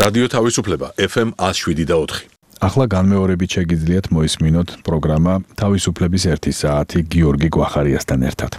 რადიო თავისუფლება FM 107.4. ახლა განმეორებით შეგიძლიათ მოისმინოთ პროგრამა თავისუფლების 1 საათი გიორგი გვახარიასთან ერთად.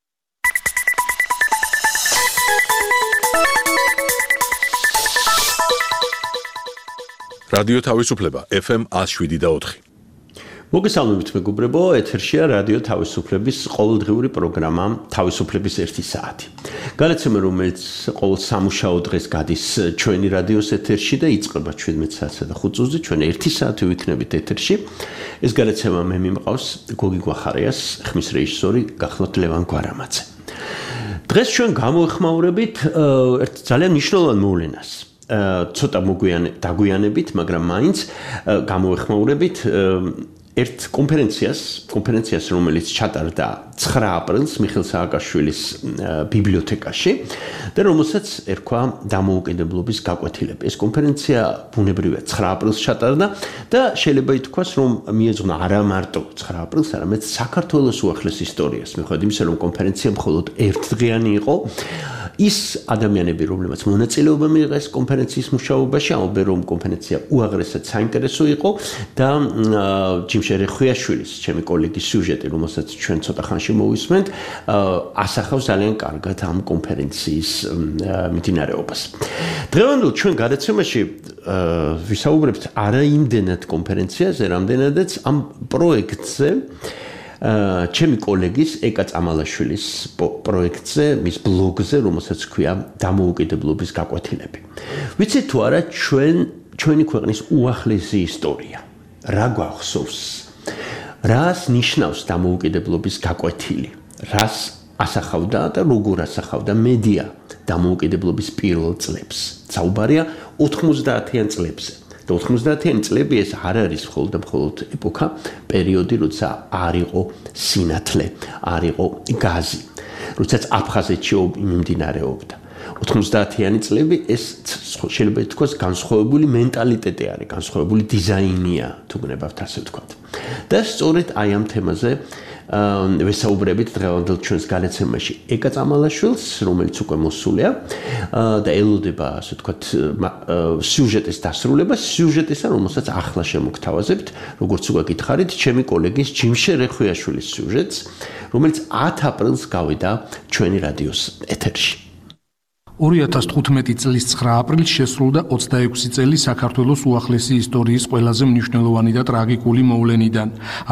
რადიო თავისუფლება FM 107.4. მოგესალმებით მეგობრებო, ეთერშია რადიო თავისუფლების ყოველდღიური პროგრამა თავისუფლების 1 საათი. განაცემა რომელიც ყოველ სამუშაო დღეს გადის ჩვენი რადიოს ეთერში და იწყება 17 საათსა და 5 წუთზე, ჩვენ 1 საათი ვიქნებით ეთერში. ეს განაცემა მე მიმყავს გოგი გვახარიას, ხმის რეჟისორი გახლავთ ლევან გვარამაძე. დღეს ჩვენ გამოვეხმაურებით ერთ ძალიან მნიშვნელოვან მოვლენას. ცოტა დაგვიანებით, მაგრამ მაინც გამოვეხმაურებით ერთ კონფერენციას, რომელიც ჩატარდა 9 აპრილს მიხეილ სააკაშვილის ბიბლიოთეკაში და რომელსაც ერქვა დამოუკიდებლობის გაკვეთილები. ეს კონფერენცია ბუნებრივია 9 აპრილს ჩატარდა და შეიძლება ითქვას, რომ მიეძღვნა არა მარტო 9 აპრილს, არამედ საქართველოს უახლეს ისტორიას. მიუხედავად იმისა, რომ კონფერენცია მხოლოდ ერთდღიანი იყო, ის ადამიანები, რომლებიც მონაწილეობა მიიღეს ეს კონფერენციის მუშაობაში, ამბობენ, რომ კონფერენცია უაღრესად საინტერესო იყო და ჯიმშე რეხვიაშვილის, ჩემი კოლეგის სიუჟეტი, რომელსაც ჩვენ ცოტა ხანში მოვისმენთ, ასახავს ძალიან კარგად ამ კონფერენციის მიმდინარეობას. დღევანდელ ჩვენ გადაცემაში ვისაუბრებთ არა იმდენად კონფერენციაზე, რამდენადაც ამ პროექტზე, ჩემი კოლეგის ეკა წამალაშვილის პროექტზე, მის ბლოგზე, რომელსაც ქვია დამოუკიდებლობის გაკვეთილები. ვიცით თუ არა, ჩვენი ქვეყნის უახლესი ისტორია. რა გვახსოვს? რას ნიშნავს დამოუკიდებლობის გაკვეთილი? რას ასახავდა და როგორ ასახავდა მედია დამოუკიდებლობის პირველ წლებს? საუბარია 90-იან წლებზე. და 90-იანი წლები ეს არ არის მხოლოდ ეპოქა, პერიოდი, როცა არ იყო სინათლე, არ იყო გაზი, როდესაც აფხაზეთში მიმდინარეობდა. 90-იანი წლები ეს შეიძლება ითქვას განსხვავებული მენტალიტეტი არის, განსხვავებული დიზაინია, თუ გნებავთ ასე ვთქვათ. და სწორედ აი ამ თემაზე ვესაუბრებით დღევანდელ ჩვენს განაცემაში ეკა წამალაშვილს, რომელიც უკვე მოსულია და ელოდება, ასე ვთქვათ, სიუჟეტის დასრულებას, სიუჟეტისა, რომელსაც ახლა შემოგთავაზებთ, როგორც უკვე გითხარით, ჩემი კოლეგის ჯიმშე რეხვიაშვილის სიუჟეტს, რომელიც 10 აპრილს გავიდა ჩვენი რადიოს ეთერში. 2015 წლის 9 აპრილს შესრულდა 26 წელი საქართველოს უახლესი ისტორიის ყველაზე მნიშვნელოვანი და ტრაგიკული მოვლენიდან.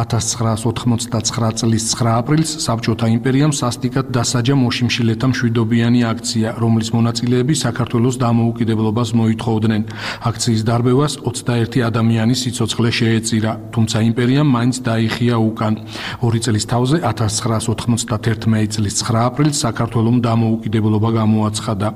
1989 წლის 9 აპრილს საბჭოთა იმპერიამ სასტიკად დასაჯა მოშიმშილეთა მშვიდობიანი აქცია, რომლის მონაწილეები საქართველოს დამოუკიდებლობას მოითხოვდნენ. აქციის დარბევას 21 ადამიანის სიცოცხლე შეეწირა, თუმცა იმპერიამ მაინც დაიხია უკან. 2 წლის თავზე 1991 წლის 9 აპრილს საქართველომ დამოუკიდებლობა გამოაცხადა.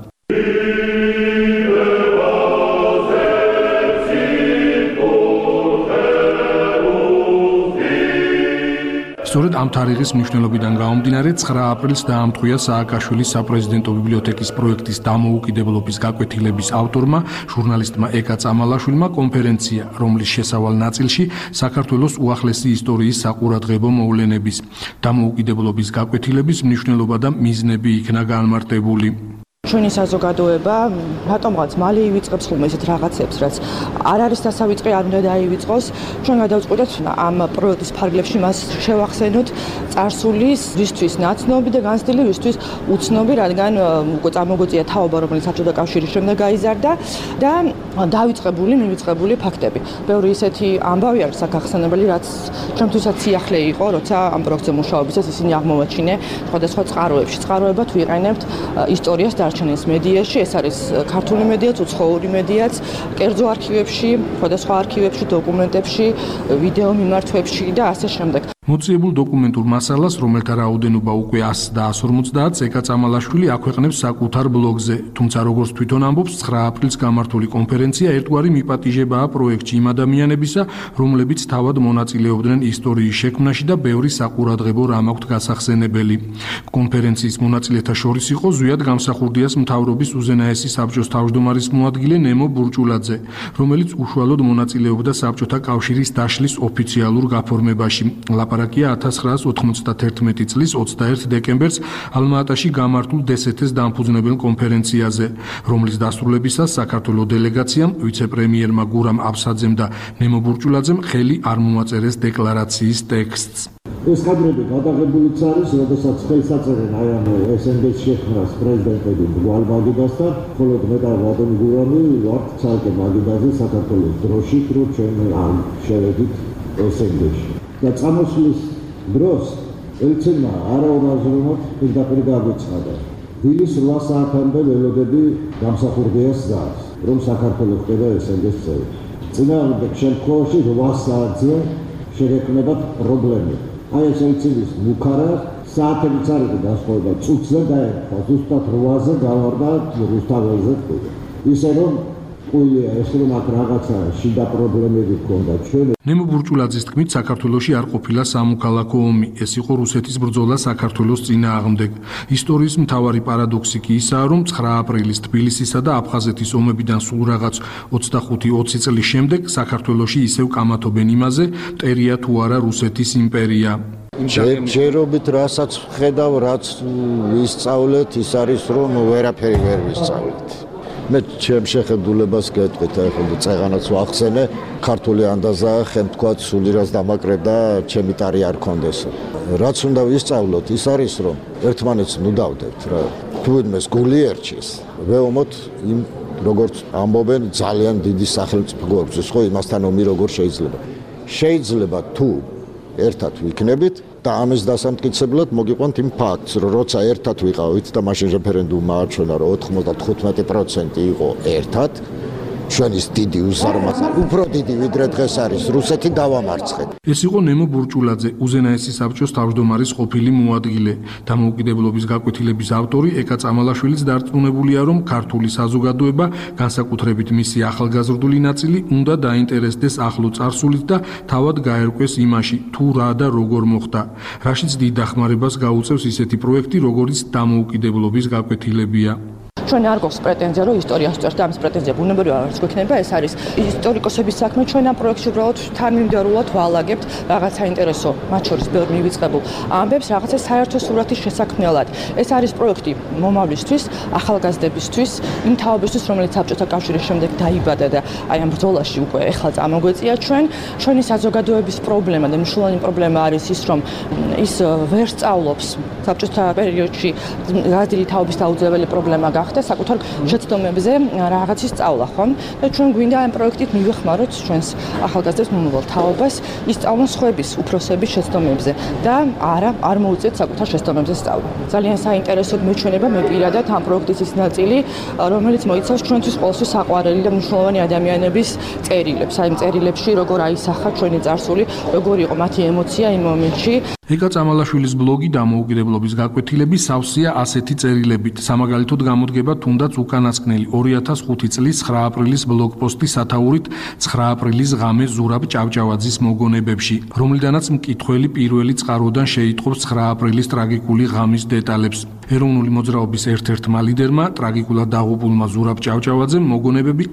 სწორედ ამ თარიღის მნიშვნელობიდან გამომდინარე 9 აპრილს დაამტყვია სააკაშვილის საპრეზიდენტო ბიბლიოთეკის პროექტის დამოუკიდებლობის გაკვეთილების ავტორმა, ჟურნალისტმა ეკა წამალაშვილმა კონფერენცია, რომლის შესავალ ნაწილში საქართველოს უახლესი ისტორიის საყურადღებო მოვლენების, დამოუკიდებლობის გაკვეთილების მნიშვნელობა და მიზნები იქნა განმარტებული. ჩვენი საზოგადოება რატომღაც მალე ივიწყებს ხოლმე ესეთ რაღაცებს, რაც არ არის დასავიწყე, არ უნდა დაივიწყოს. ჩვენ გადავწყვიტეთ ამ პროექტის ფარგლებში მას შევახსენოთ წარსულის ვისთვის ნაცნობი და განცდილი ვისთვის უცნობი, რადგან უკვე წარმოგვეწია თაობა, რომელიც საბჭოთა კავშირის შემდეგ გაიზარდა და მივიწყებული ფაქტები. ბევრი ისეთი ამბავი არის აქ რაც ჩვენთვისაც სიახლე იყო, როცა ამ პროექტზე მუშაობისას ისინი აღმოვაჩინე სხვადასხვა წყაროებად ვიყენებთ ისტორიას დარჩენილს მედიაში, ეს არის ქართული მედიაც, უცხოური მედიაც, კერძო არქივებში, სხვადასხვა არქივებში, დოკუმენტებში, ვიდეო მიმართვებში და ასე შემდეგ. მოწიებულ დოკუმენტურ მასალას, რომელთა რაოდენობა უკვე 100 და 150-ს, ეკა წამალაშვილი აქვეყნებს საკუთარ ბლოგზე, თუმცა როგორც თვითონ ამბობს, 9 აპრილს გამართული კონფერენცია ერთგვარი მიპატიჟებაა პროექტში იმ ადამიანებისა, რომლებიც თავად მონაწილეობდნენ ისტორიის შექმნაში და ბევრი საყურადღებო რამ აქვთ გასახსენებელი. კონფერენციის მონაწილეთა შორის იყო ზვიად გამსახურდიას მთავრობის უზენაესი საბჭოს თავმჯდომარის მოადგილე ნემო ბურჭულაძე, რომელიც უშუალოდ მონაწილეობდა საბჭოთა კავშირის დაშლის ოფიციალურ გაფორმებაში. ლაპარაკია 1991 წლის 21 დეკემბერს ალმა-ატაში გამართულ დსთ-ს დამფუძნებელ კონფერენციაზე, რომლის დასრულებისას საქართველოს დელეგაციამ ვიცე-პრემიერმა გურამ აბსაძემ და ნემო ბურჭულაძემ ხელი არ მოაწერეს დეკლარაციის ტექსტს. ეს კადრები გადაღებულიც არის, როდესაც ხელს აწერენ აი ამ SND-ს შექმნას პრეზიდენტები მრგვალ მაგიდასთან, ხოლო მე და ვადიმ გურამი ვართ ცალკე მაგიდაზე საქართველოს დროშით, რომ ჩვენ ამ შევედით SND-ში. და წამოსვლის დროს ელჩინმა არაურაზრუნოდ პირდაპირ გაგვიცხადა. დილის 8 საათამდე ველოდები გამსახურდიას ზავს, რომ საქართველოს ხდება SND-ს წევრი. წინააღმდეგ შემთხვევაში 8 საათზე შეგექმნებათ პრობლემები. აი ეს ელცინის მუქარა საათებიც არის დასწრება წუთზე დაერქვა, ზუსტად 8-ზე გავარდა რუსთაველზე თქვი. ისე რომ ყოლია ეს რომ აქ რაღაცა შიდა პრობლემები ჰქონდა ჩვენ. ნემო ბურჭულაძის თქმით, საქართველოში არ ყოფილა სამოქალაქო ომი, ეს იყო რუსეთის ბრძოლა საქართველოს წინააღმდეგ. ისტორიის მთავარი პარადოქსი კი ისაა, რომ 9 აპრილის თბილისისა და აფხაზეთის ომებიდან სულ რაღაც 25-20 წლის შემდეგ საქართველოში ისევ კამათობენ იმაზე, მტერია თუ არა რუსეთის იმპერია. ჯერობით რასაც ხედავ, რაც ვისწავლეთ, ის არის რომ ვერაფერი ვერ ვისწავლეთ. მე ჩემ შეხედულებას გეტყვით, ახლა წეღანაც ვახსენე, ქართული ანდაზა ხელთქვათ სული რას დამაკრებდა, ჩემი ტარი არ კონდეს. რაც უნდა ვისწავლოთ, ის არის რომ ერთმანეთს ნუდავდებთ რა. თუ იმეს გული ერჩის, ვეომოთ იმ როგორც ამბობენ, ძალიან დიდი სახელმწიფო გვაქვს, ხო, იმასთან ომი როგორ შეიძლება. შეიძლება თუ ერთად ვიქნებით და ამის დასამტკიცებლად მოგიყვანთ იმ ფაქტს, რომ როცა ერთად ვიყავით და მაშინ რეფერენდუმმა აჩვენა, რომ 95% იყო ერთად, ჩვენის დიდი უზარმაზარი, უფრო დიდი ვიდრე დღეს არის რუსეთი დავამარცხეთ. ეს იყო ნემო ბურჭულაძე, უზენაესი საბჭოს თავმჯდომარის ყოფილი მოადგილე. დამოუკიდებლობის გაკვეთილების ავტორი ეკა წამალაშვილიც დარწმუნებულია, რომ ქართული საზოგადოება, განსაკუთრებით მისი ახალგაზრდული ნაწილი, უნდა დაინტერესდეს ახლო წარსულით და თავად გაერკვეს იმაში, თუ რა და როგორ მოხდა. რაშიც დიდ დახმარებას გაუწევს ისეთი პროექტი, როგორიც დამოუკიდებლობის გაკვეთილებია. ჩვენ არ გვაქვს პრეტენზია, რომ ისტორიას ვწერთ და ამის პრეტენზია ბუნებრივია არც გვექნება, ეს არის ისტორიკოსების საქმე, ჩვენ ამ პროექტში უბრალოდ თანმიმდევრულად ვალაგებთ რაღაც საინტერესო, მათ შორის ბევრ მივიწყებულ ამბებს, რაღაცა საერთო სურათის შესაქმნელად. ეს არის პროექტი მომავლისთვის, ახალგაზრდებისთვის, იმ თაობისთვის, რომელიც საბჭოთა კავშირის შემდეგ დაიბადა და აი ამ ბრძოლაში უკვე ეხლა წამოგვეწია ჩვენი საზოგადოების პრობლემა და მნიშვნელოვანი პრობლემა არის ის, რომ ის ვერ სწავლობს საბჭოთა პერიოდში გაზრდილი თაობის დაუძლეველი პრობლემა გახდა საკუთარ შეცდომებზე რაღაცის სწავლა, ხო? და ჩვენ გვინდა ამ პროექტით მივეხმაროთ ჩვენს ახალგაზრდებს მომავალ თაობას, ისწავლონ სხვების უფროსების შეცდომებზე და არ მოუწიეთ საკუთარ შეცდომებზე სწავლა. ძალიან საინტერესოდ მეჩვენება მე პირადად ამ პროექტის ის ნაწილი, რომელიც მოიცავს ჩვენთვის ყოველთვის საყვარელი და მნიშვნელოვანი ადამიანების წერილებს. აი, წერილებში როგორ აისახა ჩვენი წარსული, როგორ იყო მათი ემოცია იმ მომენტში. ეკა წამალაშვილის ბლოგი დამოუკიდებლობის გაკვეთილები სავსეა ასეთი წერილებით. სამაგალითოდ გამოდგება თუნდაც უკანასკნელი 2005 წლის 9 აპრილის ბლოგპოსტი სათაურით 9 აპრილის ღამე ზურაბ ჭავჭავაძის მოგონებებში, რომლიდანაც მკითხველი პირველი წყაროდან შეიტყობს 9 აპრილის ტრაგიკული ღამის დეტალებს. ეროვნული მოძრაობის ერთ-ერთმა ლიდერმა, ტრაგიკულად დაღუპულმა ზურაბ ჭავჭავაძემ მოგონებები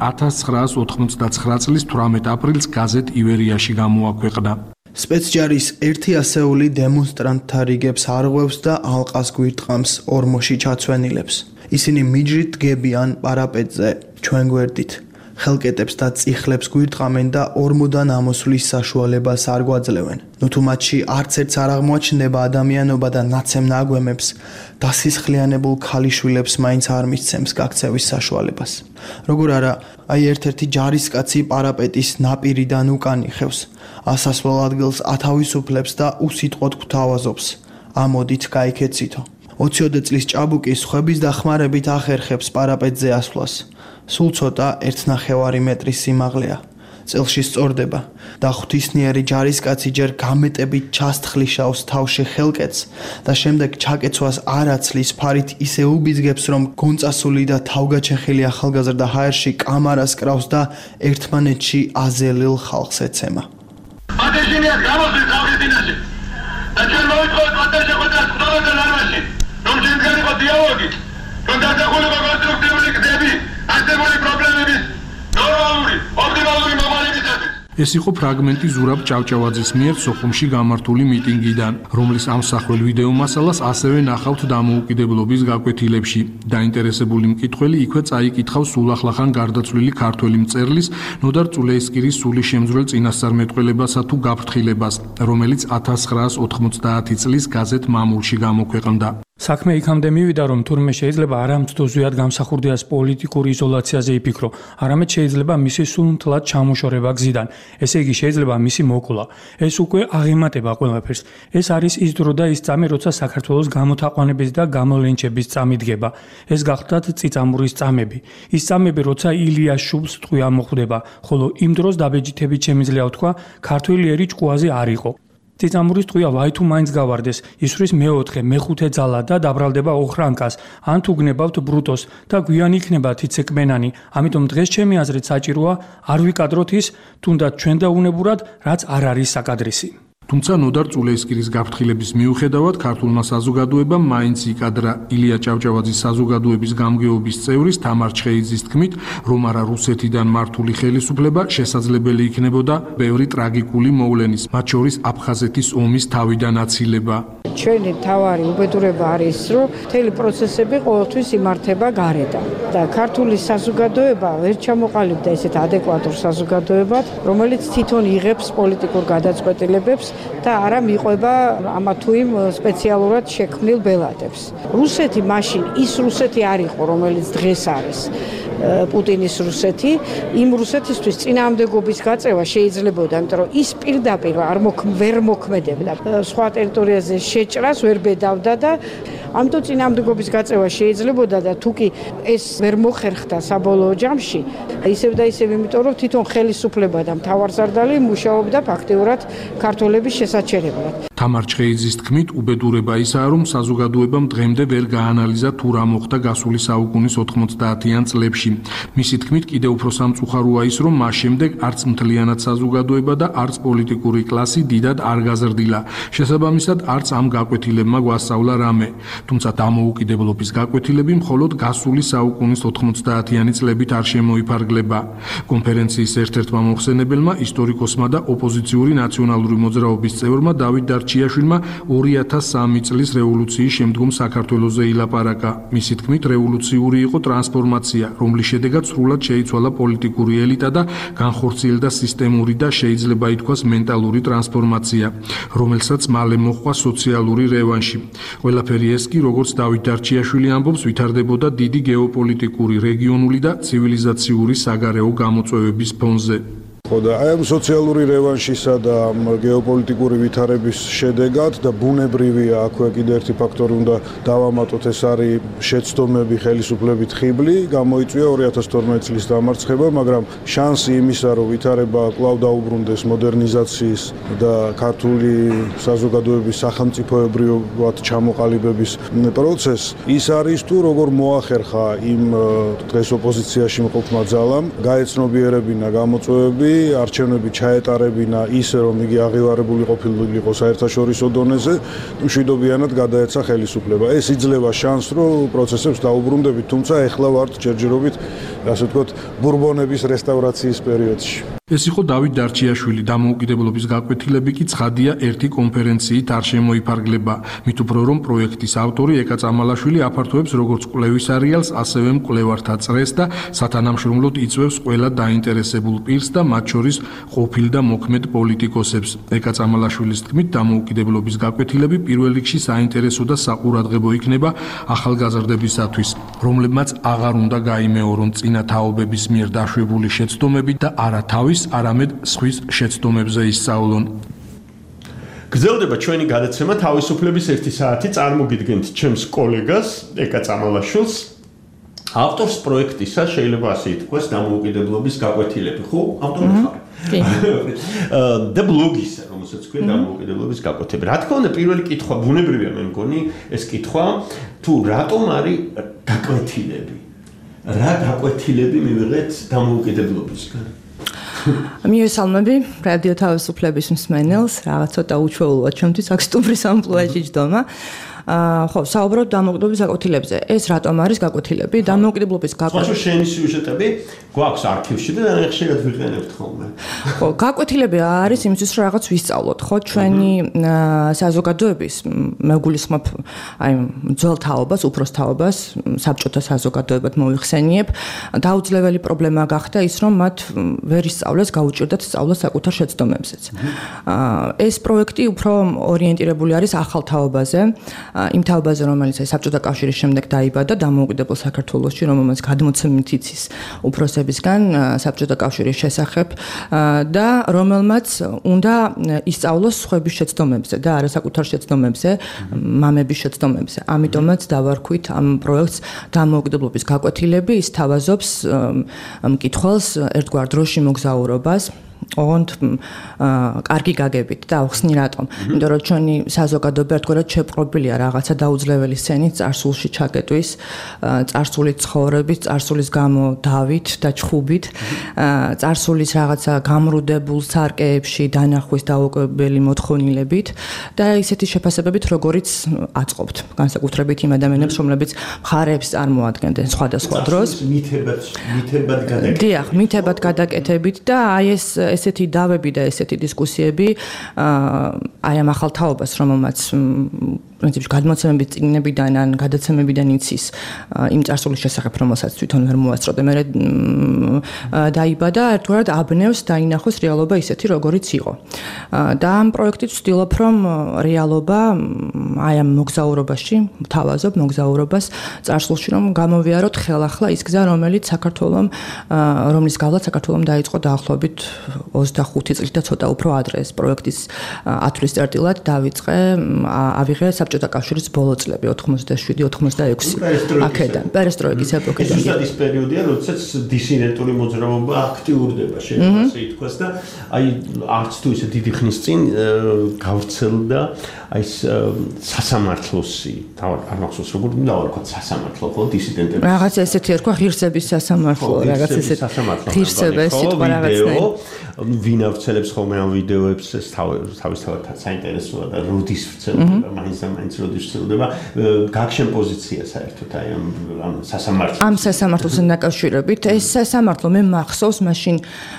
1999 წლის 18 აპრილს გაზეთ ივერიაში გამოაქვეყნა. სპეცჯარის ერთი ასეული დემონსტრანტთა რიგებს არღვევს და ალყას გვირტყამს ორმოში ჩაცვენილებს. ისინი მიჯრით დგებიან პარაპეტზე, ჩვენ გვერდით. ხელკეტებს და წიხლებს გვირტყამენ და ორმოდან ამოსვლის საშუალებას არ გვაძლევენ. ნუ თუ მათში არც ერთს არ აღმოაჩნდება ადამიანობა და ნაცემ ნაგვემებს, დასისხლიანებულ ქალიშვილებს მაინც არ მისცემს გაქცევის საშუალებას. როგორ არა, აი ერთ-ერთი ჯარისკაცი პარაპეტის ნაპირიდან უკან იხევს, ასასვლელ ადგილს ათავისუფლებს და უსიტყვოდ გვთავაზობს. ამოდით გაიქეცითო. 20 წლის ჭაბუკი სხვების დახმარებით ახერხებს პარაპეტზე ასვლას. სულ ცოტა 1.5 მეტრის სიმაღლეა. წელში სწორდება და ღვთისმიერი ჯარისკაცი ჯერ გამეტებით ჩასთხლიშავს თავში ხელკეთს და შემდეგ ჩაკეცვას არ აცლის, ფარით ისე უბიძგებს, რომ გონწასული და თავგაჩეხილი ახალგაზრდა ჰაერში კამარას კრავს და ერთმანეთში აზელილ ხალხს ეცემა. პატეჟინია გამოსვლის ხალხის დინაში და ჩვენ მოვიტყოთ პატეჟეყოდას ხდომათა ლარმაში, რომ ჩვენგან იყო დიალოგი, რომ დასახულიყო კონსტრუქტიული გზები, არსებული პრობლემების ნორმალური, ოპტიმალური მომავალებისათვის. ეს იყო ფრაგმენტი ზურაბ ჭავჭავაძის მიერ სოხუმში გამართული მიტინგიდან, რომლის ამსახველ ვიდეო მასალას ასევე ნახავთ დამოუკიდებლობის გაკვეთილებში. დაინტერესებული მკითხველი იქვე წაიკითხავს სულახლახან გარდაცვლილი ქართველი მწერლის ნოდარ წულეისკირის სულიშემძვრელ წინასწარმეტყველებასა თუ გაფრთხილებას, რომელიც 1990 წლის გაზეთ მამულში გამოქვეყნდა. საქმე იქამდე მივიდა, რომ თურმე შეიძლება არა მცდოზვიად გამსახურდიას პოლიტიკურ იზოლაციაზე იფიქრო, არამედ შეიძლება მისი სულ მთლად ჩამოშორება გზიდან. ესე იგი შეიძლება მისი მოკლა. ეს უკვე აღემატება ყველაფერს. ეს არის ის დრო და ის წამი, როცა საქართველოს გამოთაყვანების და გამოლენჩების წამი დგება. ეს გახლდათ წიწამურის წამები. ის წამები, როცა ილიას შუბლს ტყვია მოხვდება, ხოლო იმ დროს დაბეჯითებით შემიძლია ვთქვა, ქართველი ერი ჭკუაზე არ იყო. წიწამურის ტყვია ვაი თუ მაინც გავარდეს, ისვრის მეოთხე, მეხუთე ძალა და დაბრალდება ოხრანკას, ან თუ გნებავთ ბრუტოს და გვიან იქნება თიცეკმენანი. ამიტომ დღეს ჩემი აზრით საჭიროა არ ვიკადროთ ის, თუნდაც ჩვენ და უნებურად, რაც არ არის საკადრისი. თუმცა ნოდარ წულეისკირის გაფრთხილების მიუხედავად ქართულმა საზოგადოებამ მაინც იკადრა ილია ჭავჭავაძის საზოგადოების გამგეობის წევრის თამარ ჩხეიძის თქმით, რომ არა რუსეთიდან მართული ხელისუფლება შესაძლებელი იქნებოდა ბევრი ტრაგიკული მოვლენის, მათ შორის აფხაზეთის ომის თავიდან აცილება. ჩვენი თავარი უბედურება არის, რომ მთელი პროცესები ყოველთვის იმართება გარედან და ქართული საზოგადოება ვერ ჩამოყალიბდა ესეთ ადეკვატურ საზოგადოებად, რომელიც თვითონ იღებს პოლიტიკურ გადაწყვეტილებებს და არა მიყვება ამა თუ იმ სპეციალურად შექმნილ ბელადებს. რუსეთი მაშინ ის რუსეთი არ იყო, რომელიც დღეს არის. პუტინის რუსეთი, იმ რუსეთისთვის წინააღმდეგობის გაწევა შეიძლებოდა, იმიტომ რომ ის პირდაპირ ვერ მოქმედებდა. სხვა ტერიტორიაზე შეჭრას ვერ ბედავდა და ამიტომ წინააღმდეგობის გაწევა შეიძლებოდა და თუკი ეს ვერ მოხერხდა საბოლოო ჯამში, ისევ და ისევ, იმიტომ რომ თვითონ ხელისუფლება და მთავარსარდალი მუშაობდა ფაქტიურად ქართველების შესაჩერებლად. თამარ ჩხეიძის თქმით, უბედურება ისაა, რომ საზოგადოებამ დღემდე ვერ გაანალიზა თუ რა მოხდა გასული საუკუნის 90-იან წლებში. მისი თქმით, კიდევ უფრო სამწუხაროა ის, რომ მას შემდეგ არც მთლიანად საზოგადოება და არც პოლიტიკური კლასი დიდად არ გაზრდილა. შესაბამისად, არც ამ გაკვეთილებმა გვასწავლა რამე. თუმცა დამოუკიდებლობის გაკვეთილები მხოლოდ გასული საუკუნის 90-იანი წლებით არ შემოიფარგლება. კონფერენციის ერთ-ერთმა მოხსენებელმა, ისტორიკოსმა და ოპოზიციური ნაციონალური მოძრაობის წევრმა დავით დარჩიაშვილმა 2003 წლის რევოლუციის შემდგომ საქართველოზე ილაპარაკა. მისი თქმით, რევოლუციური იყო ტრანსფორმაცია, რომლის შედეგად სრულად შეიცვალა პოლიტიკური ელიტა და განხორციელდა სისტემური და შეიძლება ითქვას მენტალური ტრანსფორმაცია, რომელსაც მალე მოჰყვა სოციალური რევანში. ყველაფერი ეს კი, როგორც დავით დარჩიაშვილი ამბობს, ვითარდებოდა დიდი გეოპოლიტიკური, რეგიონული და ცივილიზაციური საგარეო გამოწვევების ფონზე. და აი ამ სოციალური რევანშისა და გეოპოლიტიკური ვითარების შედეგად და ბუნებრივია აქვე კიდევ ერთი ფაქტორი უნდა დავამატოთ, ეს არის შეცდომები ხელისუფლებით ხიბლი, გამოიწვია 2012 წლის დამარცხება, მაგრამ შანსი იმისა, რომ ვითარება კვლავ დაუბრუნდეს მოდერნიზაციის და ქართული საზოგადოების სახელმწიფოებრიობად ჩამოყალიბების პროცესს, ის არის თუ როგორ მოახერხა იმ დღეს ოპოზიციაში მყოფმა ძალამ გაეცნობიერებინა გამოწვევები, არჩევნები ჩაეტარებინა ისე, რომ იგი აღიარებული ყოფილიყო საერთაშორისო დონეზე, მშვიდობიანად გადაეცა ხელისუფლება. ეს იძლევა შანსს, რომ პროცესებს დაუბრუნდებით, თუმცა ეხლა ვართ ჯერჯერობით, ასე ვთქვათ, ბურბონების რესტავრაციის პერიოდში. ეს იყო დავით დარჩიაშვილი, დამოუკიდებლობის გაკვეთილები კი ცხადია ერთი კონფერენციით არ შემოიფარგლება. მით უფრო რომ პროექტის ავტორი ეკა წამალაშვილი აფართოებს როგორც კვლევის არეალს, ასევე მკვლევართა წრეს და სათანამშრომლოდ იწვევს ყველა დაინტერესებულ პირს და მათ შორის ყოფილ და მოქმედ პოლიტიკოსებს. ეკა წამალაშვილის თქმით, დამოუკიდებლობის გაკვეთილები პირველ რიგში საინტერესო და საყურადღებო იქნება ახალგაზრდებისათვის, რომლებმაც აღარ უნდა გაიმეორონ წინა თაობების მიერ დაშვებული შეცდომები და არა თავის არამედ სხვის შეცდომებზე ისწავლონ. გრძელდება ჩვენი გადაცემა თავისუფლების 1 საათი. წარმოგიდგენთ ჩემს კოლეგას ეკა წამალაშვილს, ავტორს პროექტისა, შეიძლება ასე ითქვას, დამოუკიდებლობის გაკვეთილები, ხო? ავტორი ხარ? კი. და ბლოგისა, რომელსაც ქვია დამოუკიდებლობის გაკვეთილები. რა თქმა უნდა, პირველი კითხვა ბუნებრივია, მე მგონი, ეს კითხვა, თუ რატომ არის გაკვეთილები? რა გაკვეთილები მივიღეთ დამოუკიდებლობისგან? მივესალმები რადიო თავისუფლების მსმენელს, რაღაც ცოტა უჩვეულოა ჩემთვის აქ სტუმრის ამპლუაში ჯდომა. ხო, საუბრობ დამოუკიდებლობის გაკვეთილებზე. ეს რატომ არის გაკვეთილები? დამოუკიდებლობის გაკვეთილები. ხო, შენი სიუჟეტები გვაქვს არქივში და ხშირად ვიყენებთ ხოლმე. ხო, გაკვეთილები არის იმისთვის, რომ რაღაც ვისწავლოთ, ხო, ჩვენი საზოგადოების მეგულისხმობ აი ძველ თაობას, უფროს თაობას, საბჭოთა საზოგადოებად მოიხსენიებ. დაუძლეველი პრობლემა გახდა ის, რომ მათ ვერ ისწავლეს, გაუჭირდათ სწავლა საკუთარ შეცდომებზეც. ეს პროექტი უფრო ორიენტირებული არის ახალ თაობაზე, იმ თაობაზე, რომელიც აი საბჭოთა კავშირის შემდეგ დაიბადა დამოუკიდებელ საქართველოში, რომელმაც გადმოცემით იცის უფროსებისგან საბჭოთა კავშირის შესახებ და რომელმაც უნდა ისწავლოს სხვების შეცდომებზე და არა საკუთარ შეცდომებზე, მამების შეცდომებზე. ამიტომაც დავარქვით ამ პროექტს დამოუკიდებლობის გაკვეთილები, ის თავაზობს მკითხველს ერთგვარ დროში მოგზაურობას ოღონდ კარგი გაგებით და ახსნი რატომ. იმიტომ რომ ჩვენი საზოგადოება ერთგვარად შეპყრობილია რაღაცა დაუძლეველი სცენით, წარსულში ჩაკეტვის, წარსული ცხოვრების, წარსულის გამო დავით და ჩხუბით, წარსულის რაღაცა გამრუდებულ სარკეებში დანახვის დაუკვირვებელი მოთხოვნილებით და ისეთი შეფასებებით, როგორიც აწყობთ, განსაკუთრებით იმ ადამიანებს, რომლებიც მხარეებს წარმოადგენდნენ სხვადასხვა დროს. მითებად გადაკეთებით და აი ესეთი დავები და ესეთი დისკუსიები აი ამ ახალ თაობას, რომელმაც პრინციპში გადმოცემების წიგნებიდან ან გადაცემებიდან იცის იმ წარსულის შესახებ, რომელსაც თვითონ ვერ მოასწროდე, მე დაიბადა ერთგვარად აბნევს დაინახოს რეალობა ისეთი, როგორიც იყო. და ამ პროექტით ვცდილობ, რომ რეალობა აი ამ მოგზაურობაში, თავაზობ მოგზაურობას წარსულში, რომ გამოვიაროთ ხელახლა ის გზა, რომელიც რომლის გავლაც საქართველომ დაიწყო დაახლოებით 25 წლით და ცოტა უფრო ადრე. ეს პროექტის ათვლის წერტილად ავიღე საბჭოთა კავშირის ბოლო წლები 87-86 აქედან პერესტროიკის ეპოქიდან. ეს პერიოდია, როდესაც დისიდენტური მოძრაობა აქტიურდება, შეიძლება ასე ითქვას და აი არც თუ ისე დიდი ხნის წინ გავრცელდა აი ეს სასამართლოსი, არ მახსოვს როგორ უნდა ვთქვა სასამართლო, ხო, დისიდენტები. რაღაც ესეთი ერქვა ღირსების სასამართლო, რაღაც ესეთი ღირსება ეს სიტყვა რაღაცნაირი. ვინ ავრცელებს ხოლმე ამ ვიდეოებს, ეს თავისთავად საინტერესოა და როდის ვრცელდება, მაინც როდის ვრცელდება. გაქვს შენ პოზიცია საერთოდ აი ამ სასამართლოს. ამ სასამართლოსთან დაკავშირებით, ეს სასამართლო მე მახსოვს მაშინ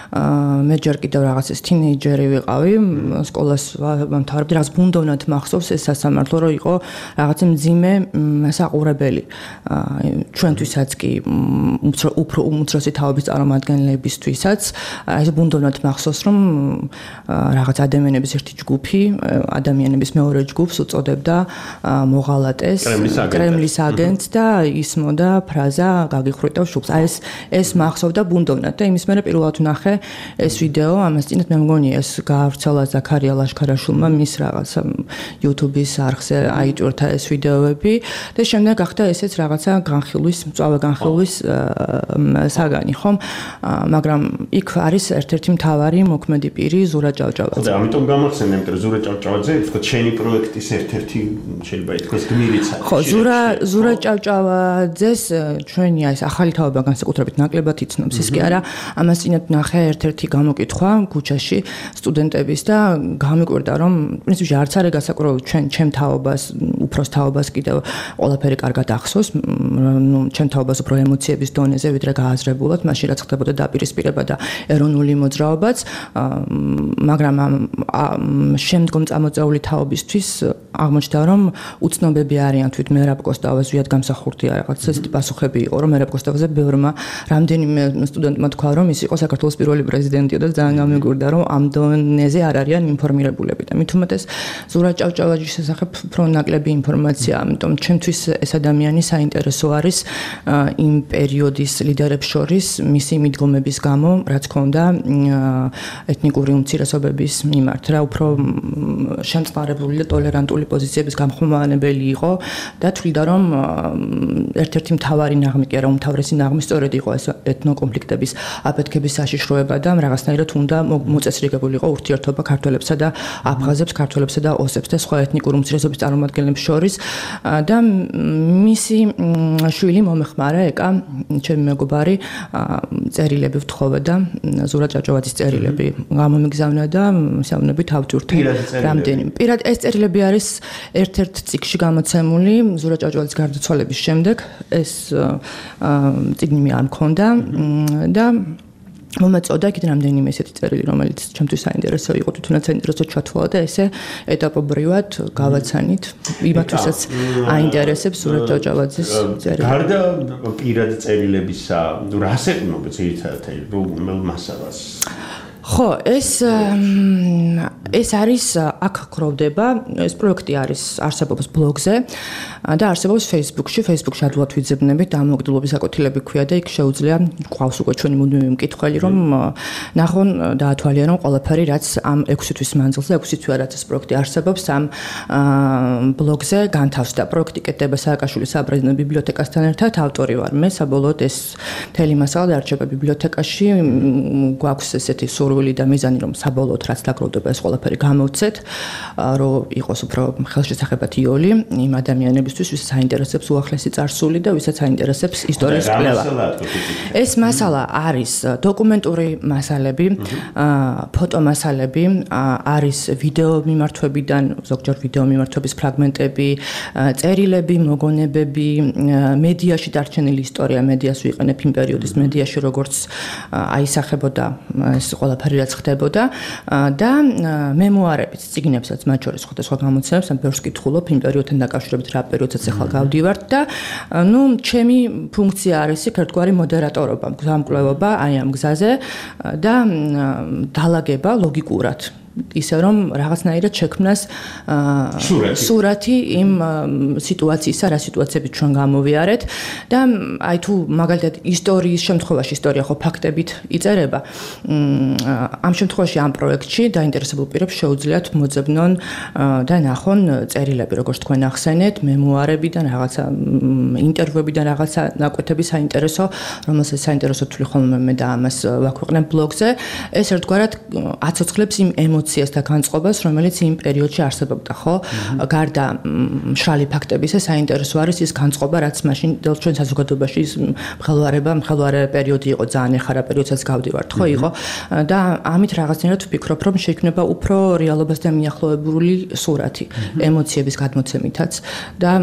მე ჯერ კიდევ რაღაც ეს თინეიჯერი ვიყავი, სკოლას ვამთავრებდი, რაღაც ბუნდოვნად მახსოვს ეს სასამართლო, რომ იყო რაღაცა მძიმე საყურებელი. ჩვენთვისაც კი უფრო უმცროსი თაობის წარმომადგენლებისთვისაც ეს ბუნდოვნად მახსოვს, რომ რაღაც ადამიანების ერთი ჯგუფი, ადამიანების მეორე ჯგუფს უწოდებდა მოღალატეს, კრემლის აგენტს და ისმოდა ფრაზა გაგიხრიტავ შუბს. აი ეს მახსოვდა ბუნდოვნად და იმის მერე პირველად ვნახე ეს ვიდეო, ამას წინათ მე მგონი ეს გაავრცელა ზაქარია ლაშქარაშვილმა მის რაღაცა YouTube-ის არხზე აიჭურთა ეს ვიდეოები და შემდეგ გახდა ესეც რაღაცა მწვავე განხილვის საგანი, ხომ? მაგრამ იქ არის ერთ-ერთი მთავარი მოქმედი პირი ზურა ჭავჭავაძე. და ამიტომ გამახსენე, იმიტომ რომ ზურა ჭავჭავაძე, თქო, შენი პროექტის ერთ-ერთი შეიძლება ითქვას გმირიც არის. ხო, ზურა ჭავჭავაძეს ჩვენი ეს ახალი თაობა განსაკუთრებით ნაკლებად იცნობს. ის კი არა, ამას წინათ ნახე ერთ-ერთი გამოკითხვა ქუჩაში სტუდენტების და გამიკვირდა, რომ პრინციპში არც არის გასაკურველი ჩემ თაობას, უფროს თაობას კიდევ ყველაფერი კარგად ახსოვს, ჩემ თაობას უფრო ემოციების დონეზე, ვიდრე გააზრებულად, მაშინ რაც ხდებოდა დაპირისპირება და ეროვნული მოძრაობაც, მაგრამ შემდგომ წამოწეული თაობისთვის აღმოჩნდა, რომ უცნობები არიან თვით მერაბ კოსტავას ზვიად გამსახურდია რაღაც ესეთი პასუხები იყო, რომ მერაბ კოსტავაზე ბევრმა რამდენიმე სტუდენტმა თქვა, რომ ის იყო საქართველოს პირველი პრეზიდენტი და ძალიან გამიგვირდა, რომ ამ დონეზე არ არიან ინფორმირებულები და მით უმეტეს ზურა ჭავჭავაძის შესახებ უფრო ნაკლები ინფორმაცია, ამიტომ ჩემთვის ეს ადამიანი საინტერესო არის იმ პერიოდის ლიდერებს შორის მისი მიდგომების გამო, რაც ქონდა ეთნიკური უმცირესობების მიმართ, რა უფრო შემწყნარებული და ტოლერანტული პოზიციების გამხმოვანებელი იყო და თვლიდა, რომ ერთ-ერთი მთავარი ნაღმი კი არა, უმთავრესი ნაღმი სწორედ იყო ეს ეთნოკონფლიქტების აფეთქების საშიშროება და რაღაცნაირად უნდა მოწესრიგებული იყო ურთიერთობა ქართველებსა და აფხაზებს, ქართველებსა და ოსებს და სხვა ეთნიკური უმცირესობის წარმომადგენლებს შორის და მისი შვილი მომეხმარე ეკა ჩემი მეგობარი წერილები ვთხოვდა ზურა ჭაჭოვაძის წერილები გამომიგზავნა და მისავნებით ავტურთი რამდენიმე პირად ეს წერილები არის ერთ-ერთ წიგნში გამოცემული ზურა ჭაჭოვაძის გარდაცვალების შემდეგ ეს წიგნი არ მქონდა და მომეწოდა კიდე რამდენიმე ესეთი წერილი რომელიც ჩემთვის საინტერესო იყო თვითონაც საინტერესო ჩათვალა და ესე ეტაპობრივად გავაცანით იმათვისაც აინტერესებს ზურა ჭაჭოვაძის წერილი გარდა პირად წერილებისა რას ეყნობთ ერთად რომელ მასალას ხო ეს არის აქ გროვდება ეს პროექტი არის არსებობს ბლოგზე და არსებობს Facebook-ში ადვილად ვიძებნებით დამოუკიდებლობის აკუთილები ქვია და იქ შეუძლია გვყავს უკვე ჩვენი მუდმივი მკითხველი რომ ნახონ დაათვალიერონ ყველაფერი რაც ამ 6 თვის მანძილზე 6 თვეა რაც ეს პროექტი არსებობს ამ ბლოგზე განთავსდა პროექტი კეთდება სააკაშვილის საბრაზილო ბიბლიოთეკასთან ერთად ავტორი ვარ მე საბოლოოდ ეს მთელი მასალა დარჩება ბიბლიოთეკაში გვაქვს ესეთი სურვილი და მიზანი რომ საბოლოოდ რაც დაგროვდება ეს ყველაფერი გამოვცეთ რომ იყოს უფრო ხელშესახებად იოლი იმ ადამიანებისთვის ვისაც აინტერესებს უახლესი წარსული და ვისაც აინტერესებს ისტორიის კვლევა ეს მასალა არის დოკუმენტური მასალები ფოტო მასალები არის ვიდეო მიმართვებიდან ზოგჯერ ვიდეო მიმართვების ფრაგმენტები წერილები მოგონებები მედიაში დარჩენილი ისტორია მედიას ვიყენებ იმ პერიოდის მედიაში როგორც აისახებოდა ეს ყველაფერი რაც ხდებოდა და მემუარებიც წიგნებსაც მათ შორის სხვადასხვა გამოცემებს ამ ბევრს კითხულობ იმ პერიოდთან დაკავშირებით რა პერიოდსაც ახლა გავდივართ და ნუ ჩემი ფუნქცია არის იქ ერთგვარი მოდერატორობა გამკვლევობა აი ამ გზაზე და დალაგება ლოგიკურად ისე რომ რაღაცნაირად შექმნას სურათი იმ სიტუაციისა რა სიტუაციები ჩვენ გამოვიარეთ და აი თუ მაგალითად ისტორიის შემთხვევაში ისტორია ხო ფაქტებით იწერება ამ შემთხვევაში ამ პროექტში დაინტერესებულ პირებს შეუძლიათ მოძებნონ და ნახონ წერილები როგორც თქვენ ახსენეთ მემუარებიდან რაღაცა ინტერვიუებიდან რაღაცა ნაკვეთები საინტერესო რომელსაც საინტერესო თვლი ხოლმე მე და ამას ვაქვეყნებ ბლოგზე ეს ერთგვარად აცოცხლებს იმ ემოციას და განწყობას, რომელიც იმ პერიოდში არსებობდა, ხო? გარდა მშრალი ფაქტებისა, საინტერესო არის ის განწყობა, რაც მაშინ ჩვენ საზოგადოებაში ის მხელვარე პერიოდი იყო, ძალიან ეხარა პერიოდსაც გავდივართ, ხო, იყო და ამით რაღაცნაირად ვფიქრობ, რომ შეიქმნება უფრო რეალობასთან მიახლოებული სურათი, ემოციების გადმოცემითაც და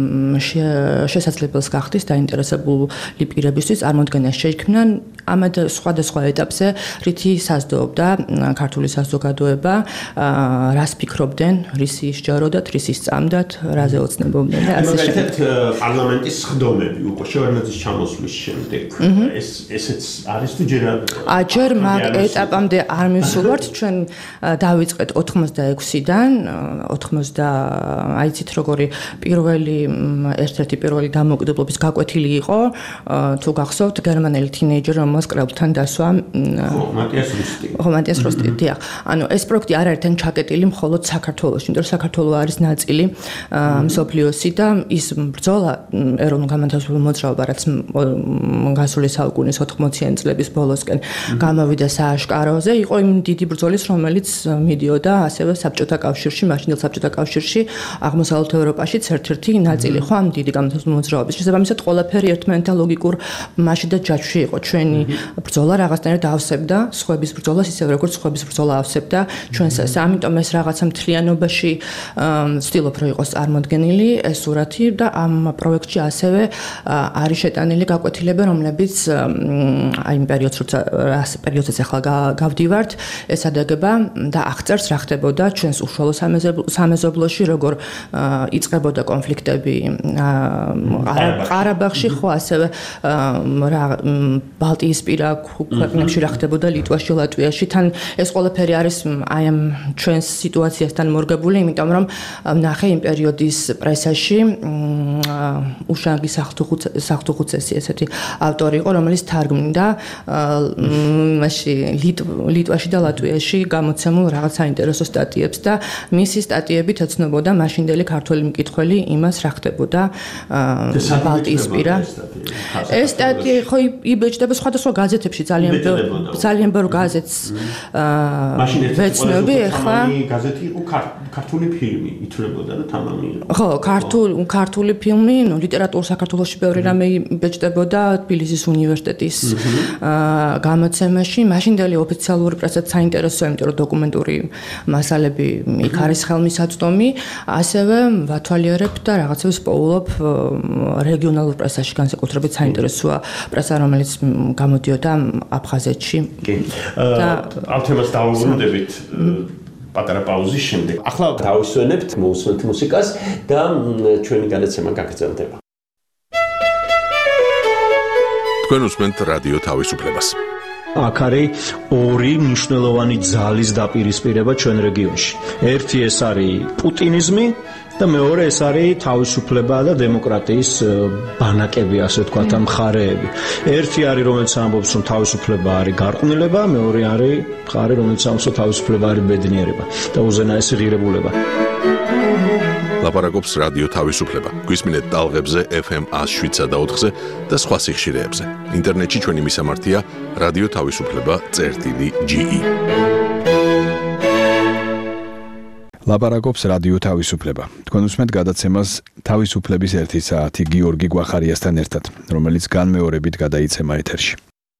შესაძლებელს გახდის დაინტერესებული პირებისთვის წარმოდგენა შეიქმნან ამად სხვადასხვა ეტაპზე, რითი საზრდოობდა ქართული საზოგადოება, რას ფიქრობდნენ, რისი ისჯაროდათ, რისი სწამდათ, რაზე ოცნებობდნენ და ასე შემდეგ. პარლამენტის სხდომები უკვე შევარდნაძის ჩამოსვლის შემდეგ ესეც არის თუ ჯერ მაგ ეტაპამდე არ მივსულვართ, ჩვენ დავიწყეთ 86-დან, 90 აიცით როგორი ერთ-ერთი პირველი დამოუკიდებლობის გაკვეთილი იყო, თუ გახსოვთ, გერმანელი თინეიჯერი, რომელსაც კრებულთან დასვა მატიას როსტი. დიახ. ანუ ეს პროექტი არ არის თან ჩაკეტილი მხოლოდ საქართველოში, იმიტომ რომ საქართველო არის ნაწილი მსოფლიოსი და ის ბრძოლა ეროვნულ განმათავისუფლებელ მოძრაობა, რაც გასული საუკუნის 80-იანი წლების ბოლოსკენ გამოვიდა სააშკაროზე, იყო იმ დიდი ბრძოლის, რომელიც მიდიოდა ასევე საბჭოთა კავშირში, მაშინდელ საბჭოთა კავშირში, აღმოსავლეთ ევროპაშიც ერთ-ერთი ნაწილი ხო ამ დიდი განმათავისუფლებელი მოძრაობის. შესაბამისად, ყველაფერი ერთმანეთთან ლოგიკურ მასში და ჯაჭვში იყო. ჩვენი ბრძოლა რაღაცნაირად ავსებდა სხვების ბრძოლას, ისე როგორც სხვების ბრძოლა ავსებდა ჩვენსას. ამიტომ ეს რაღაცა მთლიანობაში ვცდილობ რომ იყოს წარმოდგენილი ეს სურათი და ამ პროექტში ასევე არის შეტანილი გაკვეთილები, რომლებიც აი იმ პერიოდს, როცა პერიოდსაც ახლა გავდივართ, ეს ადაგება და აღწერს რა ხდებოდა ჩვენს უშუალო სამეზობლოში, როგორ იწყებოდა კონფლიქტები ყარაბაღში, ხო, ასევე ბალტიისპირა ქვეყნებში რა ხდებოდა ლიტვაში, ლატვიაში, თან ეს ყველაფერი არის აი ამ ჩვენს სიტუაციასთან მორგებული, იმიტომ რომ ნახე იმ პერიოდის პრესაში უშანგი სახთუხუცესი ესეთი ავტორი იყო, რომელიც თარგმნიდა მასში ლიტვაში და ლატვიაში გამოცემულ რაღაც საინტერესო სტატიებს და მისი სტატიებით ეცნობოდა მაშინდელი ქართველი მკითხველი იმას რა ხდებოდა ბალტიისპირა. ეს სტატია ხო იბეჭდება სხვადასხვა გაზეთებში ძალიან ბევრ გაზეთს ვეცნობი ახლა გაზეთი იყო ქართული ფილმი ითვლებოდა და თამამი ხო ქართული ფილმი ლიტერატურა საქართველოში ბევრი რამე იბეჭდებოდა თბილისის უნივერსიტეტის გამოცემაში მაშინდელი ოფიციალური პრესაც საინტერესოა იმიტომ რომ დოკუმენტური მასალები იქ არის ხელმისაწვდომი ასევე ვათვალიერებ და რაღაცებს პოულობ რეგიონალურ პრესაში განსაკუთრებით საინტერესოა პრესა რომელიც გამოდიოდა აფხაზეთში და ამ თემას დავუბრუნდებით პატარა პაუზის შემდეგ. ახლა დავისვენებთ მოусვენთ მუსიკას და ჩვენი გადაცემა გაგრძელდება. თქვენ უსმენთ რადიო თავისუფლებას. აქ არის ორი მნიშვნელოვანი ძალის დაპირისპირება ჩვენ რეგიონში. ერთი ეს არის პუტინიზმი და მეორე ეს არის თავისუფლება და დემოკრატიის ბანაკები, ასე ვთქვათ, ამ მხარეები. ერთი არის რომელიც ამბობს, რომ თავისუფლება არის გარყვნილება, მეორე არის მხარე რომელიც ამბობს, რომ თავისუფლება არის ბედნიერება და უზენაესი ღირებულება. ლაპარაკობს რადიო თავისუფლება. გვისმინეთ ტალღებზე FM 107 და 4-ზე და სხვა სიხშირეებზე. ინტერნეტში ჩვენი მისამართია რადიო თავისუფლება.ge. ლაპარაკობს რადიო თავისუფლება. თქვენ უსმენთ გადაცემას თავისუფლების 1 საათი გიორგი გვახარიასთან ერთად, რომელიც განმეორებით გადაიცემა ეთერში.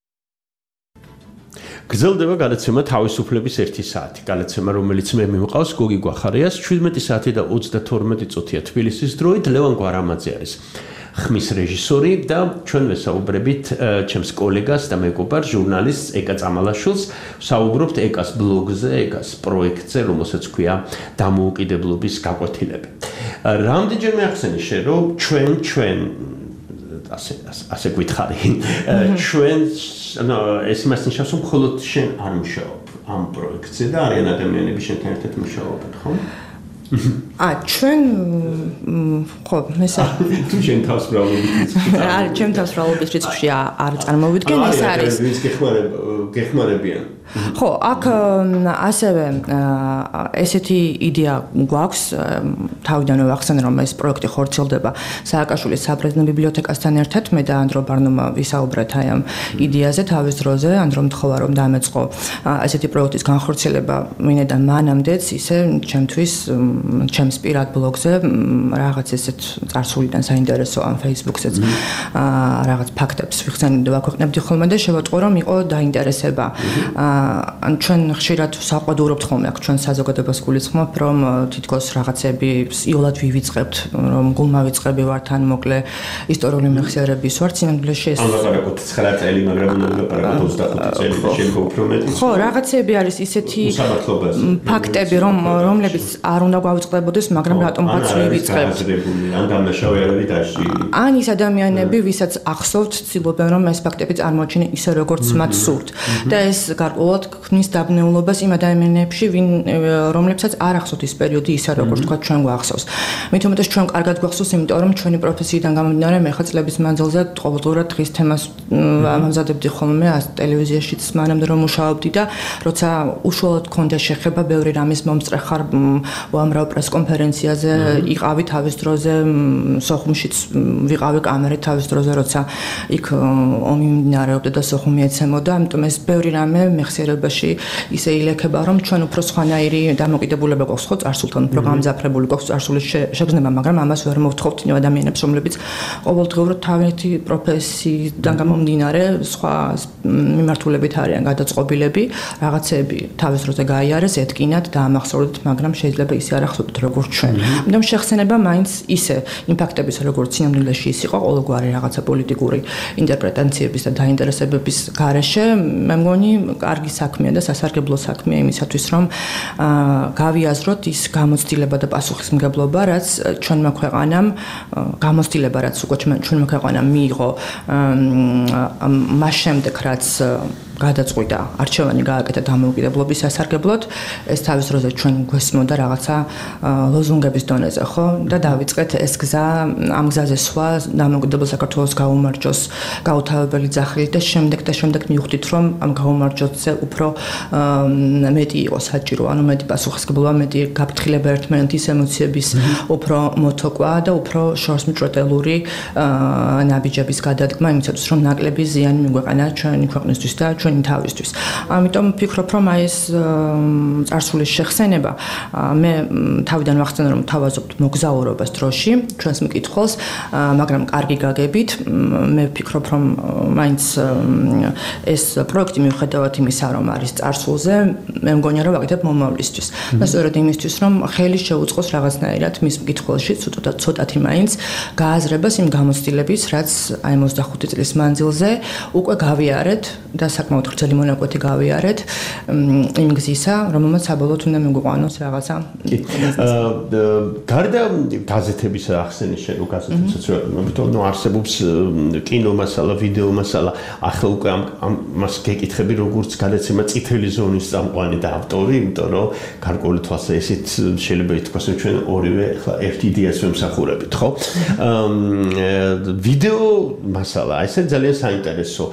გრძელდება გადაცემა თავისუფლების 1 საათი. გადაცემა, რომელიც მე მიმყავს გოგი გვახარიას 17 საათი და 32 წუთია თბილისის დროით. ლევან გვარამაძე არის ხმის რეჟისორი და ჩვენ ვესაუბრებით ჩემს კოლეგას და მეგობარ ჟურნალისტს ეკა წამალაშვილს. საუბრობთ ეკას ბლოგზე, ეკას პროექტზე, რომელსაც ქვია დამოუკიდებლობის გაკვეთილები. რამდენჯერმე ახსენი შე რომ ჩვენ ასე გითხარი. ჩვენ ეს იმას ნიშნავს რომ მხოლოდ შენ არ მუშაობ ამ პროექტზე და არიან ადამიანები შენთან ერთად მუშაობენ, ხო? ჩვენ ხო მესა თუ შენ თავს ბრალობთ ჩემ თავს ბრალობის რიცხვში არ წარმოვიდგენ ეს არის გეხმარებიან ხო აქ ასევე ესეთი იდეა გვაქვს თავიდანვე ვახსენე რომ ეს პროექტი ხორციელდება სააკაშვილის საპრეზიდენტო ბიბლიოთეკასთან ერთად მე და ანდრო ბარნომა ვისაუბრეთ აი ამ იდეაზე თავის დროზე ანდრომ თხოვა რომ დამეწყო ესეთი პროექტის განხორციელება მინედან მანამდეც ისე ჩემთვის ჩემს პირად ბლოგზე რაღაც ესეთ წარსულიდან საინტერესო ამ Facebook-ზეც რაღაც ფაქტებს ვიხსენებდი და ვაქვეყნებდი ხოლმე და შევატყო რომ იყო დაინტერესება ან ჩვენ ხშირად საყვედურობთ ხოლმე აქ ჩვენ საზოგადოებას გულისხმობ რომ თითქოს რაღაცები იოლად ვივიწყებთ რომ გულმავიწყები ვართ ან მოკლე ისტორიული მეხსიერების ვართ სინამდვილეში ეს ლაპარაკობთ 9 წელი მაგრამ ლაპარაკობთ 25 წელი და შენ უფრო მეტი ხო რაღაცები არის ისეთი ფაქტები რომლებიც არ უნდა გავიწყდებოდეს მაგრამ რატომღაც ვივიწყებთ ან დამნაშავე არ არის დაშლილი ან ის ადამიანები ვისაც ახსოვთ ცდილობენ რომ ეს ფაქტები წარმოჩინონ ისე როგორც მათ სურთ და ეს გარკვეულად ქმნის დაბნეულობას იმ ადამიანებში რომლებსაც არ ახსოვთ ის პერიოდი ისე როგორც თქვა ჩვენ გვახსოვს მით უმეტეს ჩვენ კარგად გვახსოვს იმიტომ რომ ჩვენი პროფესიიდან გამომდინარე მე ხა წლების მანძილზე ყოველდღურად დღის თემას ამზადებდი ხოლმე ტელევიზიაშიც მანამდე რომ მუშაობდი და როცა უშუალოდ გქონდა შეხება ბევრი რამის მომწრე ხარ უამრავ პრესკონფერენციაზე იყავი თავის დროზე სოხუმშიც ვიყავი კამერით თავის დროზე როცა იქ ომი მიმდინარეობდა და სოხუმი ეცემოდა ამიტომ ეს ბევრი რამე მეხსიერებაში ისე ილექება რომ ჩვენ უფრო სხვანაირი დამოკიდებულება გვაქვს ხო წარსულთან უფრო გამძაფრებული გვაქვს წარსული შეგრძნება მაგრამ ამას ვერ მოვთხოვთ იმ ადამიანებს რომლებიც ყოველდღიურად თავისი პროფესიიდან გამომდინარე სხვა მიმართულებით არიან გადაწყობილები რაღაცები თავის დროზე გაიარეს ეთკინათ და ამახსოვრდით მაგრამ შეიძლება ისე არ ახსოვდეთ როგორც ჩვენ ამიტომ შეხსენება მაინც ისე იმ ფაქტების როგორც სინამდვილეში ის იყო ყოველგვარი რაღაცა პოლიტიკური ინტერპრეტაციების და დაინტერესებების გარეშე მე მგონი კარგი საქმეა და სასარგებლო საქმეა იმისათვის რომ გავიაზროთ ის გამოცდილება და პასუხისმგებლობა რაც ჩვენმა ქვეყანამ გამოცდილება რაც უკვე ჩვენმა ქვეყანამ მიიღო მას შემდეგ რაც გადაწყვიტა არჩევანი გააკეთა დამოუკიდებლობის სასარგებლოდ, ეს თავის დროზე ჩვენ გვესმოდა რაღაცა ლოზუნგების დონეზე, ხო? და დავიწყეთ ეს გზა, ამ გზაზე სვა, დამოუკიდებელ საქართველოს გაუმარჯოს გაუთავებელი ძახილით და შემდეგ მივხვდით, რომ ამ გაუმარჯოზე უფრო მეტი იყო საჭირო, ანუ მეტი პასუხისმგებლობა, მეტი გაფრთხილება ერთმანეთის ემოციების უფრო მოთოკვა და უფრო შორსმჭრელური ნაბიჯების გადადგმა, იმისათვის რომ ნაკლები ზიანი მიგვეყენა ჩვენი ქვეყნისთვის და ჩვენი თავისთვის. ამიტომ ვფიქრობ, რომ აი ეს წარსულის შეხსენება მე თავიდან ვახსენე, რომ თავაზობთ მოგზაურობას დროში, ჩვენს მკითხველს, მაგრამ კარგი გაგებით, მე ვფიქრობ, რომ მაინც ეს პროექტი მიუხედავად იმისა, რომ არის წარსულზე, მე მგონია, რომ ვაკეთებ მომავლისთვის. და სწორედ იმისთვის, რომ ხელი შეუწყოს რაღაცნაირად მის მკითხველში ცოტათი მაინც გააზრებას იმ გამოცდილების, რაც აი 25 წლის მანძილზე უკვე გავიარეთ და საკმაოდ გრძელი მონაკვეთი გავიარეთ იმ გზისა, რომელმაც საბოლოოდ უნდა მიგვიყვანოს რაღაცა. გარდა გაზეთების ახსენის შენ გაზეთებსაც რომ არსებობს კინო მასალა, ვიდეო მასალა, ახლა უკვე ამას გეკითხები როგორც გადაცემა წითელი ზონის წამყვანი და ავტორი, იმიტომ რომ გარკვეული თვალსა ესეთ შეიძლება ითქვას, რომ ჩვენ ორივე ახლა ერთ იდეას ვემსახურებით, ხო? ვიდეო მასალა, ეს ძალიან საინტერესო.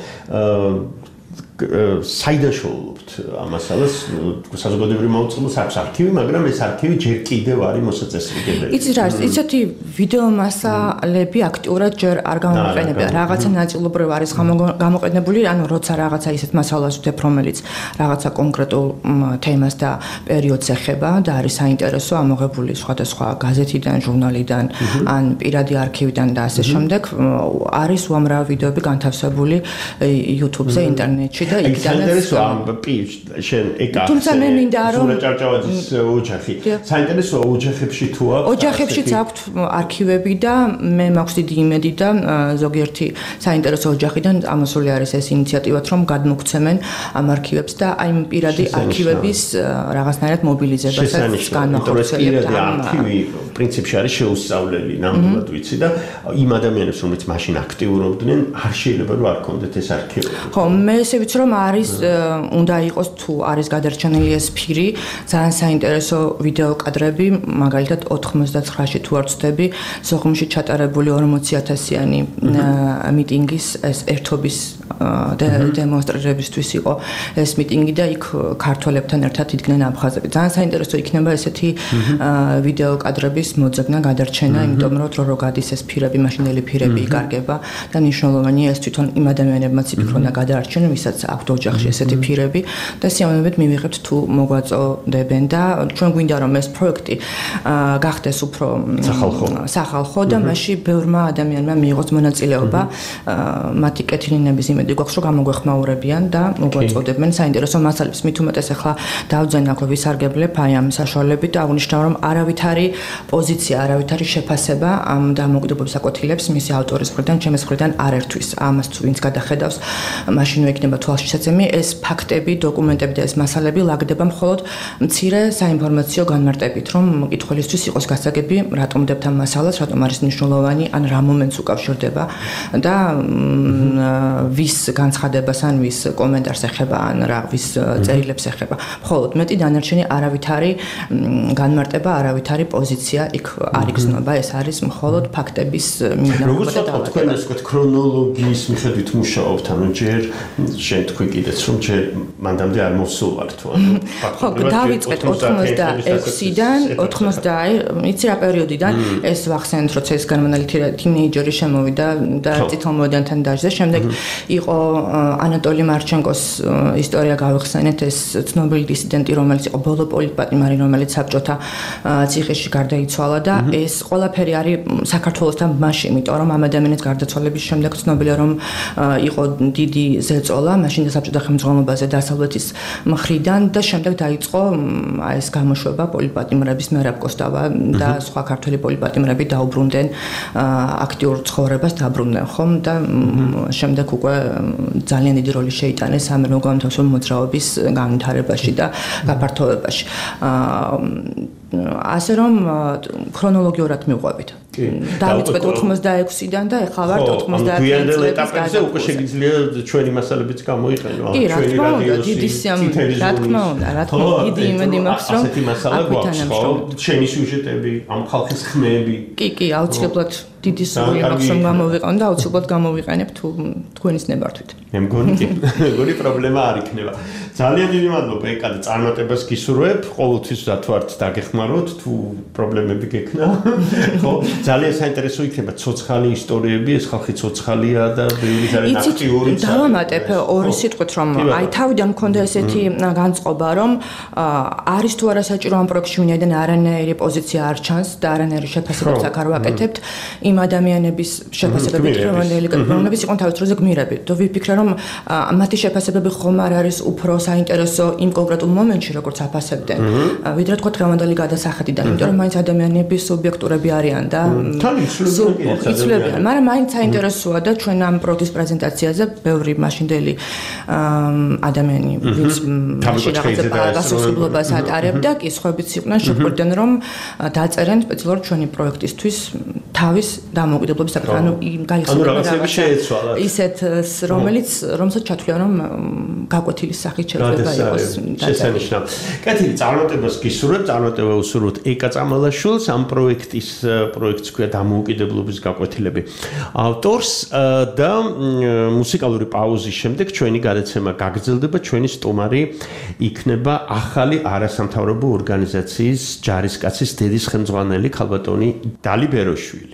საიდან შოულობთ ამ მასალას? საზოგადოებრივ მაუწყებელს აქვს არქივი, მაგრამ ეს არქივი ჯერ კიდევ არის მოსაწესრიგებელი. იცი რა, ისეთი ვიდეო მასალები აქტიურად ჯერ არ გამოყენებია. რაღაცა ნაწილობრივ არის გამოყენებული, ანუ როცა რაღაცა ისეთ მასალას ვთებ, რომელიც რაღაცა კონკრეტულ თემას და პერიოდს ეხება და არის საინტერესო, ამოღებული სხვადასხვა გაზეთიდან, ჟურნალიდან, ან პირადი არქივიდან და ასე შემდეგ, არის უამრავი ვიდეოები განთავსებული YouTube-ზე, ინტერნეტში. საინტერესოა შენ ეკა თუმცა მე მინდა რომ ზურა ჭავჭავაძის ოჯახი საინტერესოა ოჯახებში თუ აქვს ოჯახებშიც აქვთ არქივები და მე მაქვს დიდი იმედი და ზოგიერთი საინტერესო ოჯახიდან ამოსული არის ეს ინიციატივაც რომ გადმოგცემენ ამ არქივებს და აი პირადი არქივების რაღაცნაირად მობილიზებასაც განახორციელებთ. არქივი პრინციპში არის შეუსწავლელი, ნამდვილად ვიცი და იმ ადამიანებს რომლებიც მაშინ აქტიურობდნენ არ შეიძლება რომ არ ქონდეთ ეს არქივი. ხო, მე ესე ვიცი რომ არის უნდა იყოს თუ არის გადარჩენილი ეს ფირი, ძალიან საინტერესო ვიდეო კადრები, მაგალითად 99-ში თუ არ ვცდები, სოხუმში ჩატარებული 40,000-იანი მიტინგის ეს ერთობის დემონსტრირებისთვის იყო ეს მიტინგი და იქ ქართველებთან ერთად იდგნენ აფხაზები. ძალიან საინტერესო იქნება ესეთი ვიდეო კადრების მოძებნა, გადარჩენა, იმიტომ რომ დრო გადის ეს ფირები, მაშინდელი ფირები იკარგება და მნიშვნელოვანია ეს თვითონ იმ ადამიანებმაც იფიქრონ და გადაარჩენენ, ვისაც აქვთ ოჯახში ესეთი ფირები და სიამოვნებით მივიღებთ თუ მოგვაწოდებენ და ჩვენ გვინდა რომ ეს პროექტი გახდეს უფრო სახალხო და მასში ბევრმა ადამიანმა მიიღოს მონაწილეობა, მათი კეთილინების იმედი გვაქვს რომ გამოგვეხმაურებიან და მოგვაწოდებენ საინტერესო მასალებს. მით უმეტეს ახლა დავძენ აქვე ვისარგებლებ აი ამ საშუალებით და აღნიშნავ რომ არავითარი პოზიცია, არავითარი შეფასება ამ დამოუკიდებლობის აკუთილებს მისი ავტორის მხრიდან, ჩემის მხრიდან არ ერთვის. ამას თუ ვინც გადახედავს, მაშინ იქნება თვალშისაცემი ეს ფაქტები, დოკუმენტები და ეს მასალები ლაგდება მხოლოდ მცირე საინფორმაციო განმარტებით, რომ მკითხველისთვის იყოს გასაგები, რატომ დებთ ამ მასალას, რატომ არის მნიშვნელოვანი, ან რა მომენტს უკავშირდება და ვის განცხადებას ან ვის კომენტარს ეხება, ან რა ვის წერილებს ეხება. მხოლოდ მეტი დანარჩენი არავითარი განმარტება, არავითარი პოზიცია იქ არ იგრძნობა, ეს არის მხოლოდ ფაქტების მიღება და დავადგება. თქვენ ეს ქრონოლოგიის მიხედვით მუშაობთ, ანუ ჯერ შენ თქვი კიდეც რომ ჯერ მანდამდე არ მოსულვარ თუ ანუ ხო, დავიწყეთ 86-დან 90 იცი რა პერიოდიდან ეს ვახსენეთ, როცა ეს განმანალი თინეიჯერი შემოვიდა და წითელმოედანთან დაჟზე, შემდეგ იყო ანატოლი მარჩენკოს ისტორია გავიხსენეთ, ეს ცნობილი დისიდენტი, რომელიც იყო ბოლო პოლიტპატიმარი, რომელიც საბჭოთა ციხეში გარდაიცვალა და ეს ყველაფერი არის საქართველოსთან მასში, იმიტომ რომ ამ ადამიანის გარდაცვალების შემდეგ ცნობილია რომ იყო დიდი ზეწოლა მაშინ საბჭოთა ხელმძღვანელობაზე დასავლეთის მხრიდან და შემდეგ დაიწყო ეს გამოშვება პოლიტპატიმრების მერაბ კოსტავა და სხვა ქართველი პოლიტპატიმრები დაუბრუნდნენ აქტიურ ცხოვრებას დაბრუნდნენ ხომ და შემდეგ უკვე ძალიან დიდი როლი შეიტანეს სამეურნეო-განმათავისუფლებელი მოძრაობის განვითარებაში და გაფართოვებაში. ასე რომ ქრონოლოგიურად მივყვებით. დავიწყეთ 86-დან და ეხლა ვართ 90-იან გვიანდელ ეტაპებზე უკვე შეგიძლია ჩვენი მასალებიც გამოიყენო. კი, რა თქმა უნდა, დიდი რა თქმა უნდა, დიდი იმედი მაქვს, რომ ასეთი მასალა გვაქვს, ხო? შენი სიუჟეტები, ამ ხალხის ხმები. კი, აუცილებლად დიდი სურვილი მაქვს, რომ გამოვიყენო და აუცილებლად გამოვიყენებ თუ თქვენის ნებართვით. მე მგონი პრობლემა არ იქნება. ძალიან დიდი მადლობა ეკა და წარმატებას გისურვებ. ყოველთვის ვართ დაგეხმაროთ თუ პრობლემები გექნა. ხო, ძალიან საინტერესო იქნება ცოცხალი ისტორიები, ეს ხალხი ცოცხალია და ბევრი ძალიან აქტიური. დავამატებ ორი სიტყვით, რომ აი თავიდან მქონდა ესეთი განწყობა, რომ არის თუ არა საჭირო ამ პროექტში ვინაიდან არანაირი პოზიცია არ ჩანს და არანაირი შეფასებაც აქ არ ვაკეთებთ იმ ადამიანების შეფასებებით, რომლებიც იყვნენ თავის დროზე გმირები. და ვიფიქრე, რომ მათი შეფასებები ხომ არ არის უფრო საინტერესო იმ კონკრეტულ მომენტში, როგორც აფასებდნენ, ვიდრე თქვა დღევანდელი გადასახედიდან, იმიტომ რომ მაინც ადამიანები სუბიექტურები არიან და იცვლებიან, მაგრამ მაინც საინტერესოა და ჩვენ ამ პროექტის პრეზენტაციაზე ბევრი მაშინდელი ადამიანი, ვინც რაღაცა გასაუბრებლობას ატარებდა, კი სხვაებიც იყვნენ შეხვედრიდან, რომ დაწერენ სპეციალურად ჩვენი პროექტისთვის თავის დამოუკიდებლობის საკითხი, ანუ გაიხსნა ისეთს, რომელსაც ჩათვლია, რომ გაკვეთილის სახით შეიძლება იყოს შესანიშნავი. კეთილი, წარმატებას გისურვებ, წარმატება უსურვოთ ეკა წამალაშვილს ამ პროექტს ქვია დამოუკიდებლობის გაკვეთილები ავტორს და მუსიკალური პაუზის შემდეგ ჩვენი გადაცემა გაგრძელდება, ჩვენი სტუმარი იქნება ახალი არასამთავრობო ორგანიზაციის ჯარისკაცის დედის ხელმძღვანელი ქალბატონი დალი ბეროშვილი.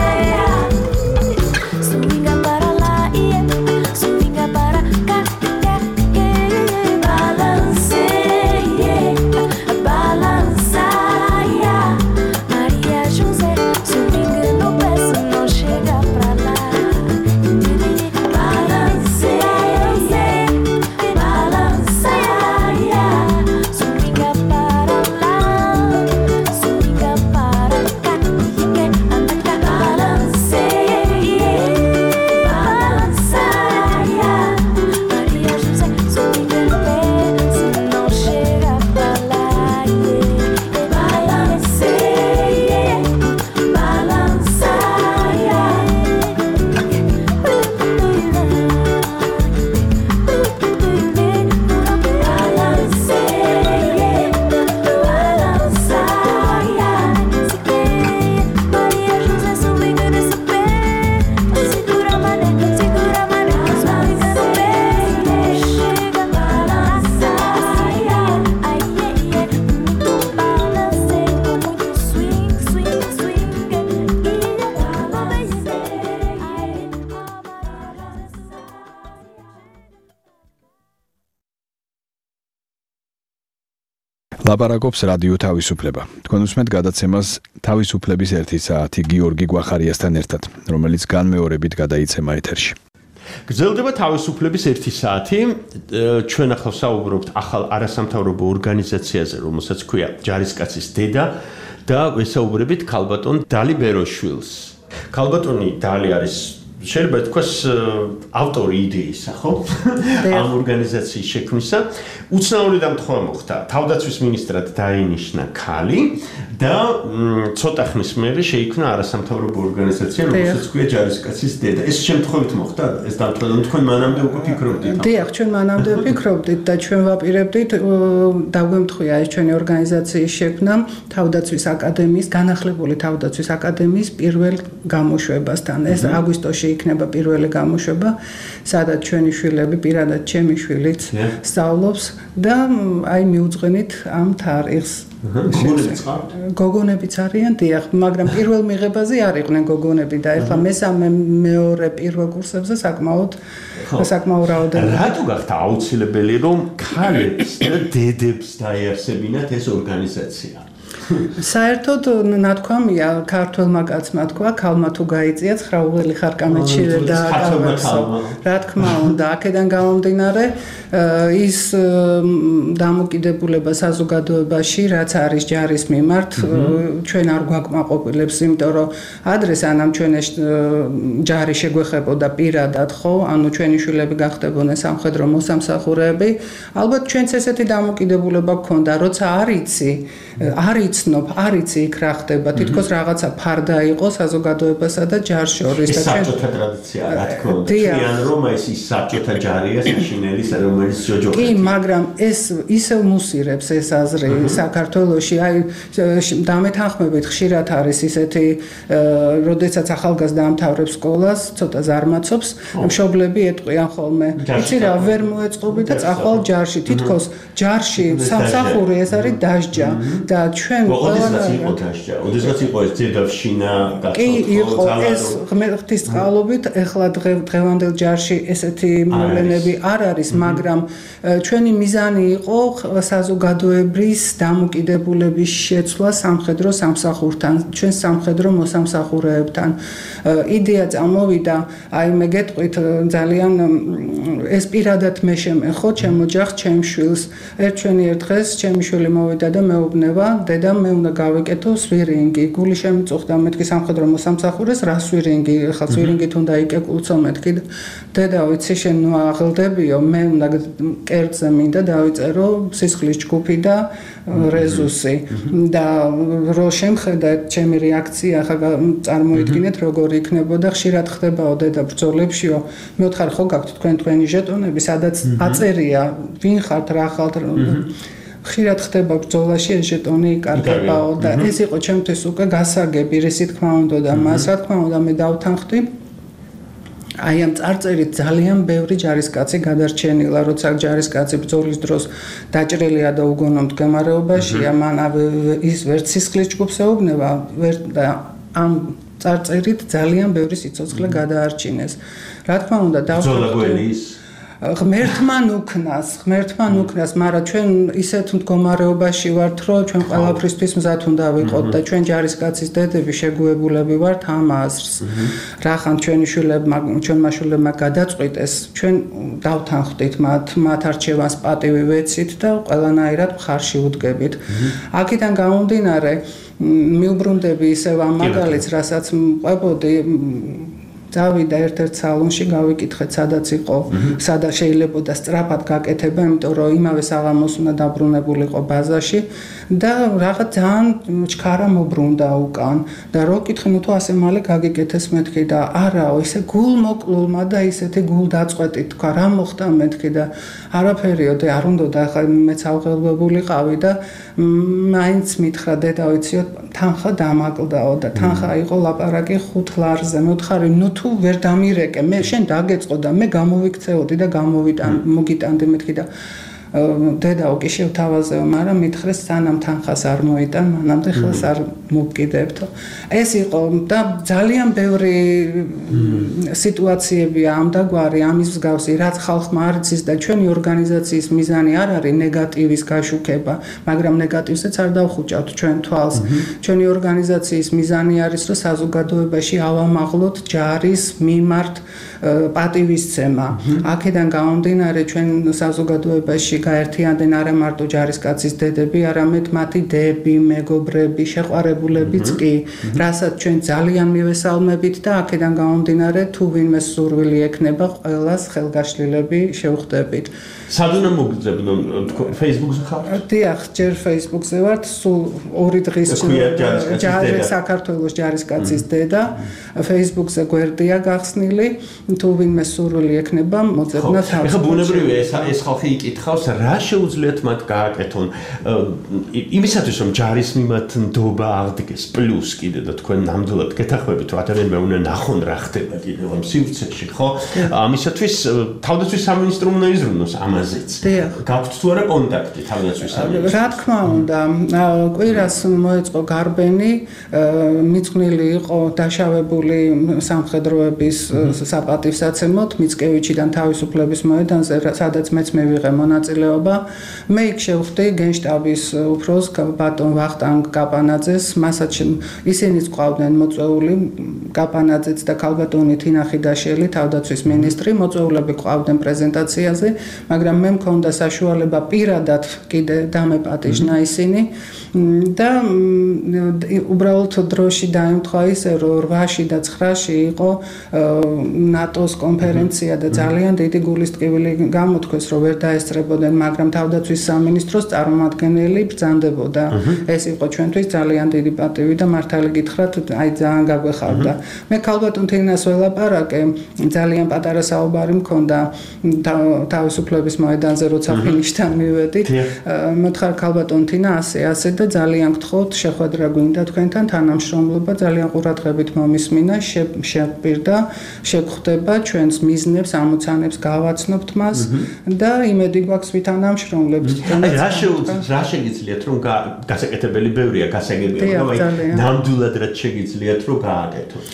Swinga para lá, swinga para cá. ლაპარაკობს რადიო თავისუფლება. თქვენ უსმენთ გადაცემას თავისუფლების 1 საათი გიორგი გვახარიასთან ერთად, რომელიც განმეორებით გადაიცემა ეთერში. გრძელდება თავისუფლების 1 საათი. ჩვენ ახლა ვსაუბრობთ ახალ არასამთავრობო ორგანიზაციაზე, რომელსაც ქვია ჯარისკაცის დედა და ვესაუბრებით ქალბატონ დალი ბეროშვილს. ქალბატონი დალი არის შეიძლება თქვას ავტორი იდეისა, ხო? ამ ორგანიზაციის შექმნისა. უცნაური დამთხობა მოხდა. თავდაცვის მინისტრად დაინიშნა ქალი და ცოტა ხნის მერე შეიქმნა არასამთავრობო ორგანიზაცია, რომელსაც ქვია ჯარისკაცის დედა. ეს შემთხვევით მოხდა? ეს დამთხობა თქვენ მანამდე უკვე ფიქრობდით? დიახ, ჩვენ მანამდე ვფიქრობდით და ჩვენ ვაპირებდით დაგვემთხვია ეს ჩვენი ორგანიზაციის შექმნა თავდაცვის აკადემიის, განახლებული თავდაცვის აკადემიის პირველ გამოშვებასთან. ეს აგვისტოში იქნება პირველი გამოშვება, სადაც ჩვენი შვილები, პირადად ჩემი შვილიც სწავლობს და აი მიუძღვნით ამ თარიღს. გოგონებიც არიან, დიახ, მაგრამ პირველ მიღებაზე არ იყვნენ გოგონები და ეხლა მესამე, მეორე პირველ კურსებზე საკმაოდ რაოდენობა. რატო გახდა აუცილებელი რომ ქალებს და დედებს დაიარსებინათ ეს ორგანიზაცია? საერთოდ ნათქვამია ქართველმა კაცმა თქვა, ქალმა თუ გაიწია ცხრაუღელი ხარკამეთში და გავარსო. რა თქმა უნდა, აქედან გამომდინარე ის დამოკიდებულება საზოგადოებაში, რაც არის ჯარის მიმართ, ჩვენ არ გვაკმაყოფილებს, იმიტომ რომ ადრე სანამ ჩვენ ჯარი შეგვეხებოდა პირადად, ხო, ანუ ჩვენი შვილები გახდებოდნენ სამხედრო მოსამსახურეები, ალბათ ჩვენც ესეთი დამოკიდებულება გქონდა, როცა არ იცი იქ რა ხდება, თითქოს რაღაცა ფარდა იყო საზოგადოებასა და ჯარს შორის და ჩვენ საბჭოთა ტრადიციაა, რა თქმა უნდა, თვიან რომ ეს საბჭოთა ჯარია საშინელი, რომელიც ჯოჯოხეთი. კი, მაგრამ ეს ისევ მუსირებს ეს აზრი საქართველოში, აი დამეთანხმებით ხშირად არის ისეთი, როდესაც ახალგაზრდა ამთავრებს სკოლას, ცოტა ზარმაცობს, მშობლები ეტყვიან ხოლმე, იცი რა, ვერ მოეწყობი და წახვალ ჯარში, თითქოს ჯარში სამსახური ეს არის დასჯა და ჩვენ ოდესაც იყო დასჯა, ოდესაც იყო ეს ძედავშინა გაწოხო. კი, იყო ეს ღმერთის წყალობით, ეხლა დღევანდელ ჯარში ესეთი მოვლენები არ არის, მაგრამ ჩვენი მიზანი იყო საზოგადოების დამოკიდებულების შეცვლა სამხედრო სამსახურთან, ჩვენ სამხედრო მოსამსახურეებთან. იდეა წამოვიდა, აი მე გეტყვით ძალიან ეს პირადად მე შემეხო, ჩემ ოჯახს, ჩემ შვილს. ჩვენი ერთ დღეს ჩემი შვილი მოვიდა და მეუბნება, დედა მე უნდა გავეკეთო სვირინგი, გული შემიწუხდა, მეთქი სამხედრო მოსამსახურეს, რა სვირინგი, ხა სვირინგით უნდა იკეკულცო მეთქი. დედა ვიცი შენ ნუ აღელდებიო, მე უნდა კერძზე მინდა დავიწერო სისხლის ჯგუფი და რეზუსი და რო შემხედა ჩემი რეაქცია, ხა წარმოიდგინეთ როგორი იქნებოდა, ხშირად ხდებაო დედა ბრძოლებშიო. მე ვთხარ ხო გაქვთ თქვენი ჟეტონები, სადაც აწერია ვინ ხართ, რა ხართ. ხშირად ხდება ბრძოლაში ეს ჟეტონი იკარგებაო და ეს იყო ჩემთვის უკვე გასაგები, რისი თქმა უნდა და მას რა თქმა უნდა მე დავთანხმდი. აი ამ წარწერით ძალიან ბევრი ჯარისკაცი გადარჩენილა, როცა ჯარისკაცი ბრძოლის დროს დაჭრილია და უგონო მდგომარეობაშია, მან ის ვერც სისხლის ჯგუფს ეუბნება, და ამ წარწერით ძალიან ბევრი სიცოცხლე გადაარჩინეს. რა თქმა უნდა დავხვდები ღმერთმან უკნას, მაგრამ ჩვენ ისეთ მდგომარეობაში ვართ, რომ ჩვენ ყველაფრისთვის მზად უნდა ვიყოთ და ჩვენ ჯარისკაცის დედები შეგუებულები ვართ ამ აზრს. რახან ჩვენი შვილებმა, ჩვენმა შვილებმა გადაწყვიტეს, ჩვენ დავთანხმდით მათ არჩევანს პატივი ვეცით და ყველანაირად მხარში ვუდგებით. აქედან გამომდინარე, მიუბრუნდები ისევ ამ მაგალითს, რასაც მყვებოდი, დავიდა ერთ-ერთ სალონში, გავიკითხეთ, სადაც იყო, სადაც შეიძლებოდა სწრაფად გაკეთება, იმიტომ რომ იმავე საღამოს უნდა დაბრუნებულიყო ბაზაში და რაღაც ძალიან ჩქარა მობრუნდა უკან და რო კითხე, ნუ თუ ასე მალე გაგიკეთეს მეთქი და არაო, ისე გულმოკლულმა და ისეთი გულდაწყვეტით თქვა, რა მოხდა მეთქი და არაფერიო და არ უნდა და ახლა მეც ავღელვებულიყავი და მაინც მითხრა დედა, ვიციო, თანხა დამაკლდაო და თანხა იყო ლაპარაკი 5 ლარზე. მე ვთხარი, ნუ თუ ვერ დამირეკე, მე შენ დაგეწყო და მე გამოვიქცეოდი და მოგიტანდი მეთქი და დედაო კი შევთავაზეო, მაგრამ მითხრეს სანამ თანხას არ მოიტან, მანამდე ხელს არ მოვკიდებთო. ეს იყო და ძალიან ბევრი სიტუაციებია ამ დაგვარი, ამის მსგავსი, რაც ხალხმა არ იცის და ჩვენი ორგანიზაციის მიზანი არ არის ნეგატივის გაშუქება, მაგრამ ნეგატივსაც არ დავხუჭავთ ჩვენ თვალს. ჩვენი ორგანიზაციის მიზანი არის, რომ საზოგადოებაში ავამაღლოთ ჯარის მიმართ პატივისცემა. აქედან გამომდინარე ჩვენ საზოგადოებაში გაერთიანდნენ არა მარტო ჯარისკაცის დედები, არამედ მათი დები, მეგობრები, შეყვარებულებიც კი, რასაც ჩვენ ძალიან მივესალმებით და აქედან გამომდინარე თუ ვინმე სურვილი ექნება, ყველას ხელგაშლილები შევხვდებით. სად უნდა მოგძებნონ Facebook-ზე ხართ? დიახ, ჯერ Facebook-ზე ვართ, სულ 2 დღის საქართველოს ჯარისკაცის დედა. Facebook-ზე გვერდია გახსნილი, თუ ვინმე სურვილი ექნება, მოძებნა თავს. ეხლა ბუნებრივია ეს ხალხი იკითხავს, რა შეუძლიათ მათ გააკეთონ იმისათვის რომ ჯარის მიმართ ნდობა აღდგეს, პლუს კიდე და თქვენ ნამდვილად გეთახმებით, რომ ადამიანმა უნდა ნახონ რა ხდება კიდევ ამ სივრცეში, ხო? ამისათვის თავდაცვის სამინისტრო უნდა იზრუნოს ამაზეც. გაქვთ თუ არა კონტაქტი თავდაცვის სამინისტროს? რა თქმა უნდა, კვირას მოეწყო გარბენი, მიწყვნილი იყო დაშავებული სამხედროების საპატივსაცემლოდ მიცკევიჩიდან თავისუფლების მოედანზე, სადაც მეც მივიღე მონაწილეობა. მე იქ შევხვდი გენშტაბის უფროს ბატონ ვახტანგ კაპანაძეს, მასაც ისინიც ყავდნენ მოწვეული კაპანაძეც და ქალბატონი თინა ხიდაშელი, თავდაცვის მინისტრი, მოწვეულები ყავდნენ პრეზენტაციაზე, მაგრამ მე მქონდა საშუალება პირადად კიდე დამეპატიჟნა ისინი და უბრალოდ დროში დაემთხვა ისე, რომ 8-ში და 9-ში იყო ნატოს კონფერენცია და ძალიან დიდი გულისტკივილი გამოთქვეს, რომ ვერ დაესწრებოდნენ, მაგრამ თავდაცვის სამინისტროს წარმომადგენელი ბრძანდებოდა. ეს იყო ჩვენთვის ძალიან დიდი პატივი და მართალი გითხრათ, აი ძალიან გაგვეხარდა. მე ქალბატონ თინას ველაპარაკე, ძალიან პატარა საუბარი მქონდა თავისუფლების მოედანზე, როცა ფინიშთან მივედით. მოთხარ ქალბატონ თინა ასე და ძალიან გთხოვთ, შეხვედრა გვინდა თქვენთან, თანამშრომლობა ძალიან ყურადღებით მომისმინა, შეგვპირდა, შეგხვდება ჩვენს მიზნებს, ამოცანებს გავაცნობთ მას და იმედი გვაქვს ვითანამშრომლებთ. რა შეგიძლიათ რომ გასაკეთებელი ბევრია, გასაგებია, მაგრამ ნამდვილად რაც შეგიძლიათ რომ გააკეთოთ?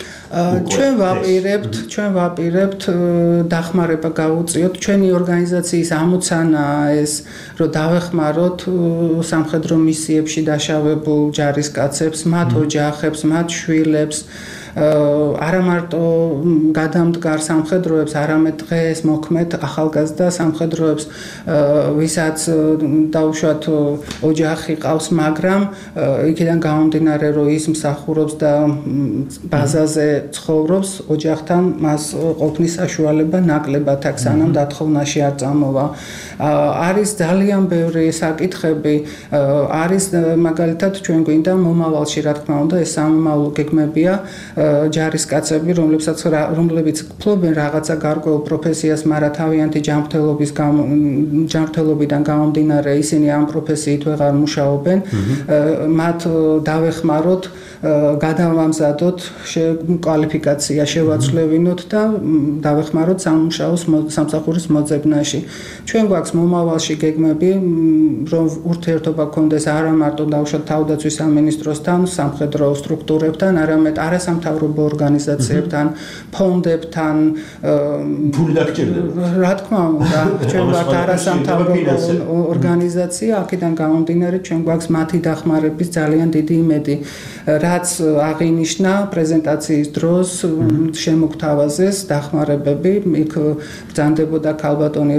ჩვენ ვაპირებთ დახმარება გავუწიოთ. ჩვენი ორგანიზაციის ამოცანაა ეს, რომ დავეხმაროთ სამხედრო მისიებში დაშავებულ ჯარისკაცებს, მათ ოჯახებს, მათ შვილებს. არა მარტო გადამდგარ სამხედროებს, არამედ დღეს მოქმედ ახალგაზრდა სამხედროებს, ვისაც დაუშვათ ოჯახი ყავს, მაგრამ იქიდან გამომდინარე, რომ ის მსახურობს და ბაზაზე ცხოვრობს, ოჯახთან მას ყოფნის საშუალება ნაკლებად აქვს, სანამ დათხოვნაში არ წამოვა. არის ძალიან ბევრი საკითხები, არის მაგალითად ჩვენ გვინდა მომავალში, რა თქმა უნდა, ეს სამომავლო გეგმებია. ჯარისკაცები, რომლებიც ფლობენ რაღაცა გარკვეულ პროფესიას, მაგრამ თავიანთი ჯანმრთელობიდან გამომდინარე ისინი ამ პროფესიით ვეღარ მუშაობენ, მათ დავეხმაროთ, გადავამზადოთ კვალიფიკაცია, შევაცვლევინოთ და დავეხმაროთ სამსახურის მოძებნაში. ჩვენ გვაქვს მომავალში გეგმები, რომ ურთიერთობა გქონდეს არა მარტო დავუშვათ თავდაცვის სამინისტროსთან, სამხედრო სტრუქტურებთან, არამედ არასამთავრობო ორგანიზაციებთან, ფონდებთან. ფული დაგჭირდება. რა თქმა უნდა, ჩვენ ვართ არასამთავრობო ორგანიზაცია, აქედან გამომდინარე, ჩვენ გვაქვს მათი დახმარების ძალიან დიდი იმედი. რაც აღინიშნა პრეზენტაციის დროს, შემოგთავაზეს დახმარებები, იქ ბრძანდებოდა ქალბატონი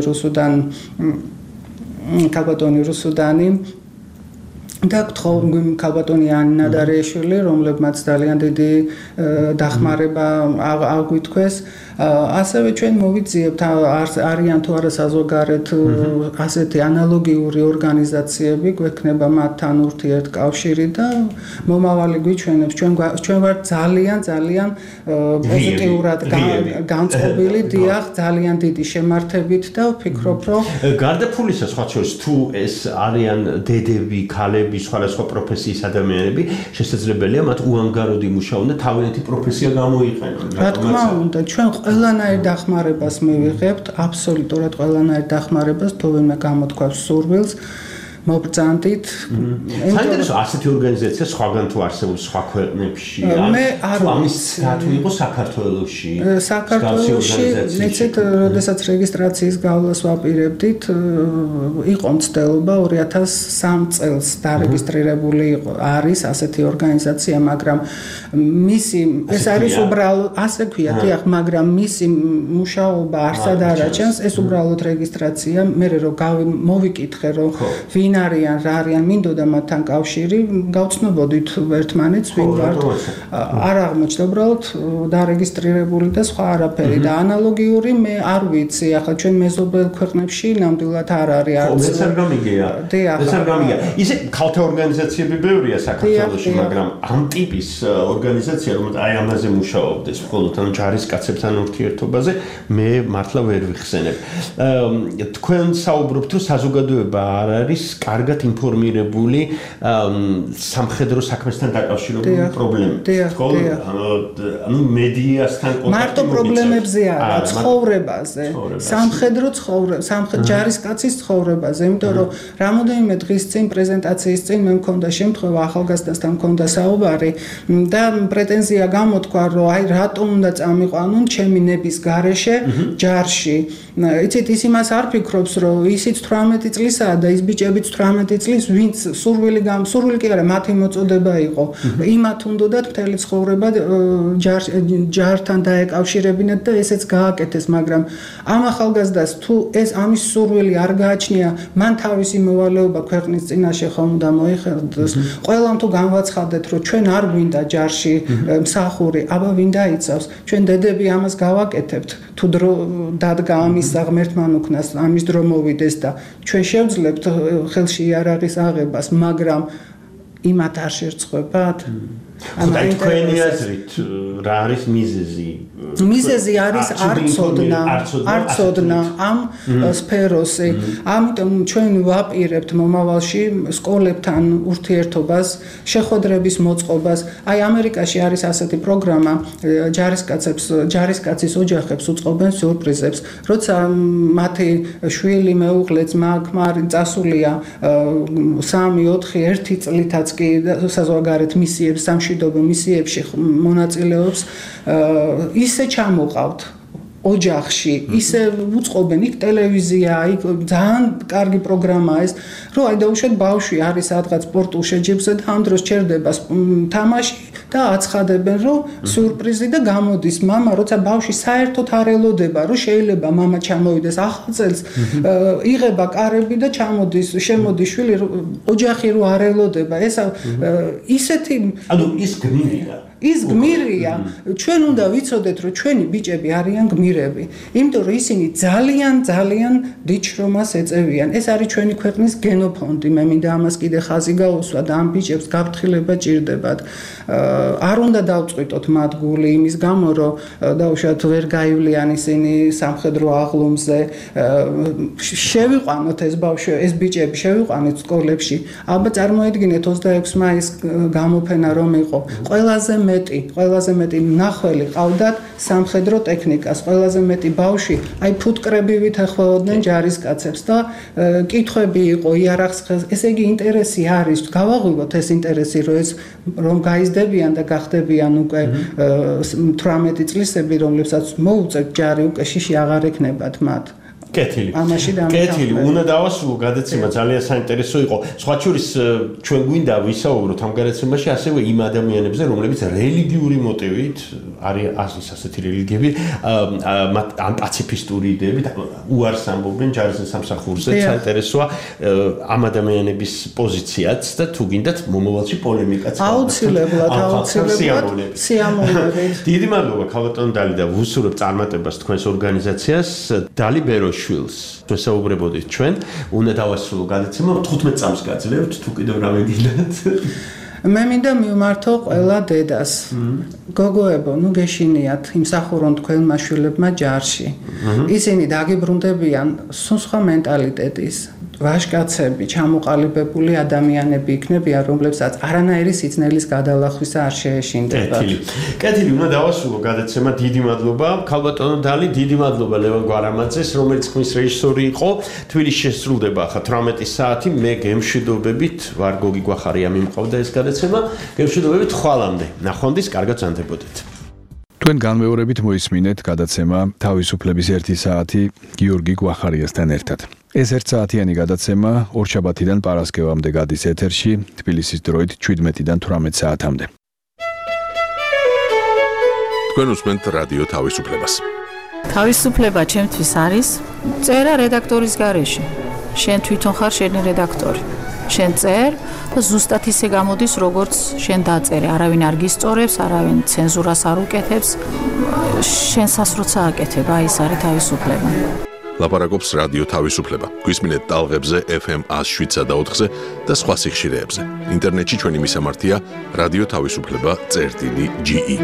რუსუდანი და ქალბატონი ანინა დარეიშვილი, რომლებმაც ძალიან დიდი დახმარება აგვითქვეს. ასევე ჩვენ მოვიძიებთ, არიან თუ არა საზოგადოებრივ ასეთი ანალოგიური ორგანიზაციები, გვექნება მათთან ურთიერთკავშირი და მომავალი გვიჩვენებს. ჩვენ ვართ ძალიან პოზიტიურად განწყობილი, დიახ, ძალიან დიდი შემართებით და ვფიქრობ, რომ გარდა ფულისა, სხვა შორის, თუ ეს არიან დედები, ქალები, სხვადასხვა პროფესიის ადამიანები, შესაძლებელია მათ უანგაროდ იმუშაონ და თავიანთი პროფესია გამოიყენონ. რა თქმა უნდა, ჩვენ ყველანაირ დახმარებას მივიღებთ, აბსოლუტურად ყველანაირ დახმარებას, თუ ვინმე გამოთქვას სურვილს, მობრძანდით. საინტერესო ასეთი ორგანიზაცია სხვაგან თუ არსებობს სხვა ქვეყნებში თუ ამის თუ იყო საქართველოში ნეცეთ როდესაც რეგისტრაციის გავლას ვაპირებდით იყო მცდელობა 2003 წელს დარეგისტრირებული არის ასეთი ორგანიზაცია, მაგრამ მისი ეს არის უბრალოდ ასე ქვია, დიახ, მაგრამ მისი მუშაობა არსად არ აჩენს, ეს უბრალოდ რეგისტრაცია, მე რომ მოვიკითხე რომ ვინ არიან, რა არიან, მინდოდა მათთან კავშირი, გავცნობოდით ერთმანეთს, ვინ ვართ. არ აღმოჩნდა, უბრალოდ დარეგისტრირებული და სხვა არაფერი და ანალოგიური მე არ ვიცი, ახლა ჩვენ მეზობელ ქვეყნებში ნამდვილად არ არის არც. ეს არ გამიგია. ეს არ გამიგია. ისე ქალთა ორგანიზაციები ბევრია საქართველოში, მაგრამ ამ ტიპის ორგანიზაცია, რომელიც აი ამაზე მუშაობდეს, მხოლოდ ანუ ჯარისკაცებთან ურთიერთობაზე, მე მართლა ვერ ვიხსენებ. თქვენ საუბრობთ, რომ საზოგადოება არ არის კარგად ინფორმირებული სამხედრო საქმესთან დაკავშირებული პრობლემებით. ხო? ანუ მედიასთან კონტაქტი მარტო პრობლემებზე არა, ცხოვრებაზე, სამხედრო ჯარისკაცის ცხოვრებაზე, იმიტომ რომ რამოდენიმე დღის წინ პრეზენტაციის წინ მე მქონდა შემთხვევა ახალგაზრდასთან მქონდა საუბარი და პრეტენზია გამოთქვა, რომ აი რატომ უნდა წამიყვანონ ჩემი ნების გარეშე ჯარში. იცით, ის იმას არ ფიქრობს, რომ ისიც 18 წლისაა და ის ბიჭებიც 18 წლის, ვინც სურვილი კი არა, მათი მოწოდება იყო. იმათ უნდათ მთელი ცხოვრება ჯართან დაეკავშირებინათ და ესეც გააკეთეს, მაგრამ ამ ახალგაზრდას თუ ეს ამის სურვილი არ გააჩნია, მან თავისი მოვალეობა ქვეყნის წინაშე ხომ უნდა მოიხადოს. ყველამ თუ განვაცხადეთ, რომ ჩვენ არ გვინდა ჯარში მსახური, აბა ვინ დაიცავს? ჩვენ დედები ამას გავაკეთებთ. თუ დრო დადგა ამის ღმერთმა უკნას, ამის დრო მოვიდეს და ჩვენ შევძლებთ ხელში იარაღის აღებას, მაგრამ იმათ არ შერწყებათ. აი თქვენი აზრით რა არის მიზეზი? მიზეზი არის არ ცოდნა ამ სფეროსი. ამიტომ ჩვენ ვაპირებთ მომავალში სკოლებთან ურთიერთობას, შეხვედრების მოწყობას. აი ამერიკაში არის ასეთი პროგრამა, ჯარისკაცის ოჯახებს უწყობენ სიურპრიზებს. როცა მათი შვილი, მეუღლე, ძმა, ქმარი წასულია 3-4 წლითაც კი საზღვარგარეთ მისიებს, სამშვიდობო მისიებში მონაწილეობს, ისე ჩამოყავთ ოჯახში, ისე უწყობენ, იქ ტელევიზია, იქ ძალიან კარგი პროგრამაა ეს, რომ აი დაუშვათ ბავშვი არის სადღაც სპორტულ შეჯიბრზე და ამ დროს ჩერდება თამაში და აცხადებენ, რომ სიურპრიზი და გამოდის მამა, როცა ბავშვი საერთოდ არ ელოდება, რომ შეიძლება მამა ჩამოვიდეს ახალ წელს, იღება კარები და ჩამოდის, შემოდის შვილი, ოჯახი რო არ ელოდება, ეს ისეთი ანუ ის გმირია. ის გმირია. ჩვენ უნდა ვიცოდეთ, რომ ჩვენი ბიჭები არიან გმირები, იმიტომ რომ ისინი ძალიან დიდ შრომას ეწევიან. ეს არის ჩვენი ქვეყნის გენოფონდი. მე მინდა ამას კიდე ხაზი გაუსვა და ამ ბიჭებს გაფრთხილება ჭირდებათ. არ უნდა დავწყვიტოთ მათ გული იმის გამო, რომ დაუშვათ ვერ გაივლიან ისინი სამხედრო აღლუმზე. შევიყვანოთ ეს ბავშვი, ეს ბიჭები შევიყვანოთ სკოლებში. აბა წარმოედგინეთ 26 მაისს გამოფენა რომ იყო. ყველაზე მეტი ნახველი ყავდათ სამხედრო ტექნიკას, ყველაზე მეტი ბავშვი აი ფუტკრებივით ეხმაურებდნენ ჯარისკაცებს და კითხვები იყო იარაღს, ესე იგი ინტერესი არის, გავაღვივოთ ეს ინტერესი, რომ გაიზრდებიან და გახდებიან უკვე 18 წლისები, რომლებსაც მოუწევთ ჯარი, უკვე შიში აღარ ექნებათ მათ. კეთილი. უნდა დავასრულო გადაცემა, ძალიან საინტერესო იყო. სხვა შორის ჩვენ გვინდა ვისაუბროთ ამ გადაცემაში ასევე იმ ადამიანებზე, რომლებიც რელიგიური მოტივით არის ასეთი რელიგიები, ან პაციფისტური იდეებით უარს ამბობენ ჯარის სამსახურზე. საინტერესოა ამ ადამიანების პოზიციაც და თუ გინდათ მომავალში პოლემიკაც. აუცილებლად სიამოვნებით. დიდი მადლობა ქალბატონ დალი და ვუსურვებ წარმატებას თქვენს ორგანიზაციას. დალი ბეროშ ჩვენ საუბრებოდით ჩვენ, უნდა დავასრულო გადაცემა 15 წამს გაძლევთ, თუ კიდევ რა მეგინათ. მე მინდა მივმართო ყველა დედას. გოგოებო, ნუ გეშინიათ, იმსახურონ თქვენმა შვილებმა ჯარში. ისინი დაგიბრუნდებიან სხვა მენტალიტეტის, ვაჟკაცები, ჩამოყალიბებული ადამიანები იქნებიან, რომლებსაც არანაირი სიცნელის გადალახვისა არ შეეშინდებათ. კეთილი, უნდა დავასრულო გადაცემა. დიდი მადლობა ქალბატონო დალი, დიდი მადლობა ლევან გვარამაძეს, რომელიც ქმის რეჟისორი იყო. თბილისში შესრულდება ახლა 18 საათი. მე გემშვიდობებით, ვარ გოგი გვახარია მიმყავდა ეს გადაცემა. გემშვიდობებით ხვალამდე. ნახვამდის, კარგად ზანდებოდეთ. თქვენ განმეორებით მოისმინეთ გადაცემა თავისუფლების 1 საათი გიორგი გვახარიასთან ერთად. ეს 1 საათიანი გადაცემა ორშაბათიდან პარასკევამდე გადის ეთერში, თბილისის დროით 17-დან 18 საათამდე. თქვენ უსმენთ რადიო თავისუფლებას. თავისუფლება ჩემთვის არის წერა რედაქტორის გარეშე. შენ თვითონ ხარ შენი რედაქტორი. შენ წერ და ზუსტად ისე გამოდის, როგორც შენ დაწერე. არავინ არ გისწორებს, არავინ ცენზურას არ უკეთებს. შენსას როცა აკეთებ, აი ეს არის თავისუფლება. ლაპარაკობს რადიო თავისუფლება. გვისმინეთ ტალღებზე FM 107.4-ზე და სხვა სიხშირეებზე. ინტერნეტში ჩვენი მისამართია რადიო თავისუფლება.ge.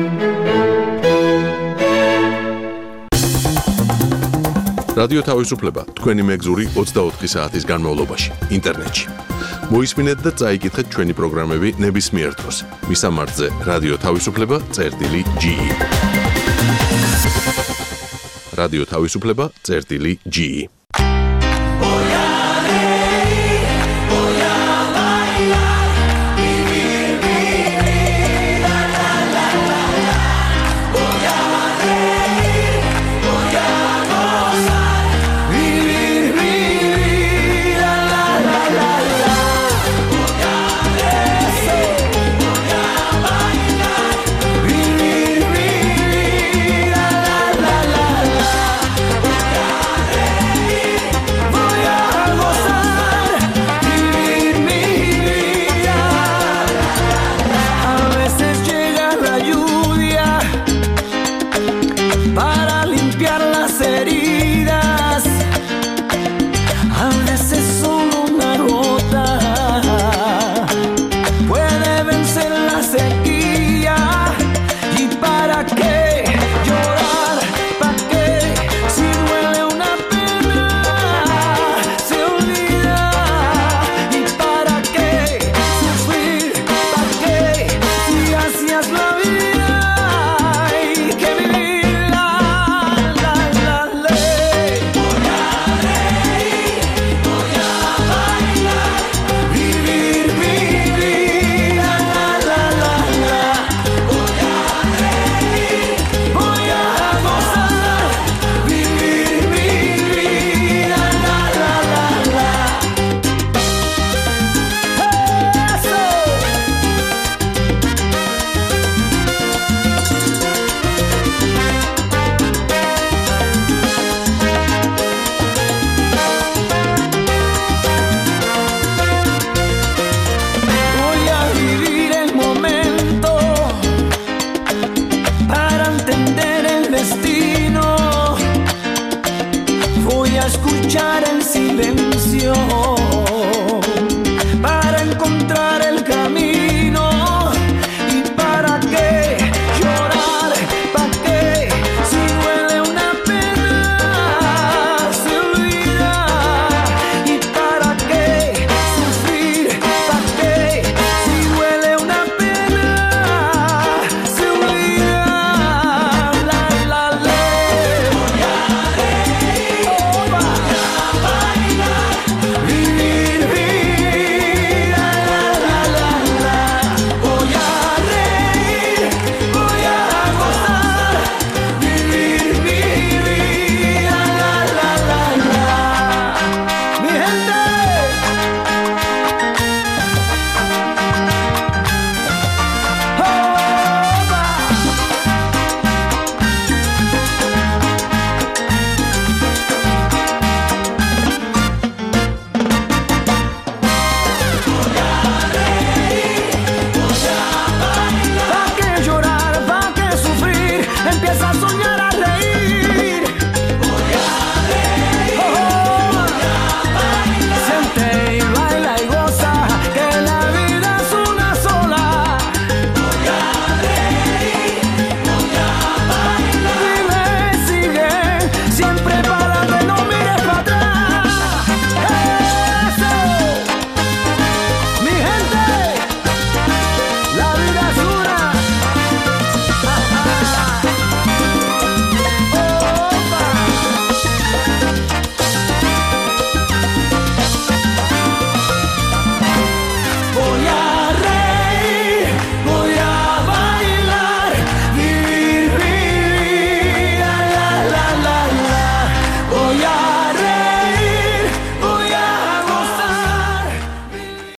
რადიო თავისუფლება თქვენი მეგზური 24 საათის განმავლობაში ინტერნეტში. მოისმინეთ და წაიკითხეთ ჩვენი პროგრამები ნებისმიერ დროს. მისამართზე რადიო თავისუფლება.ge. რადიო თავისუფლება.ge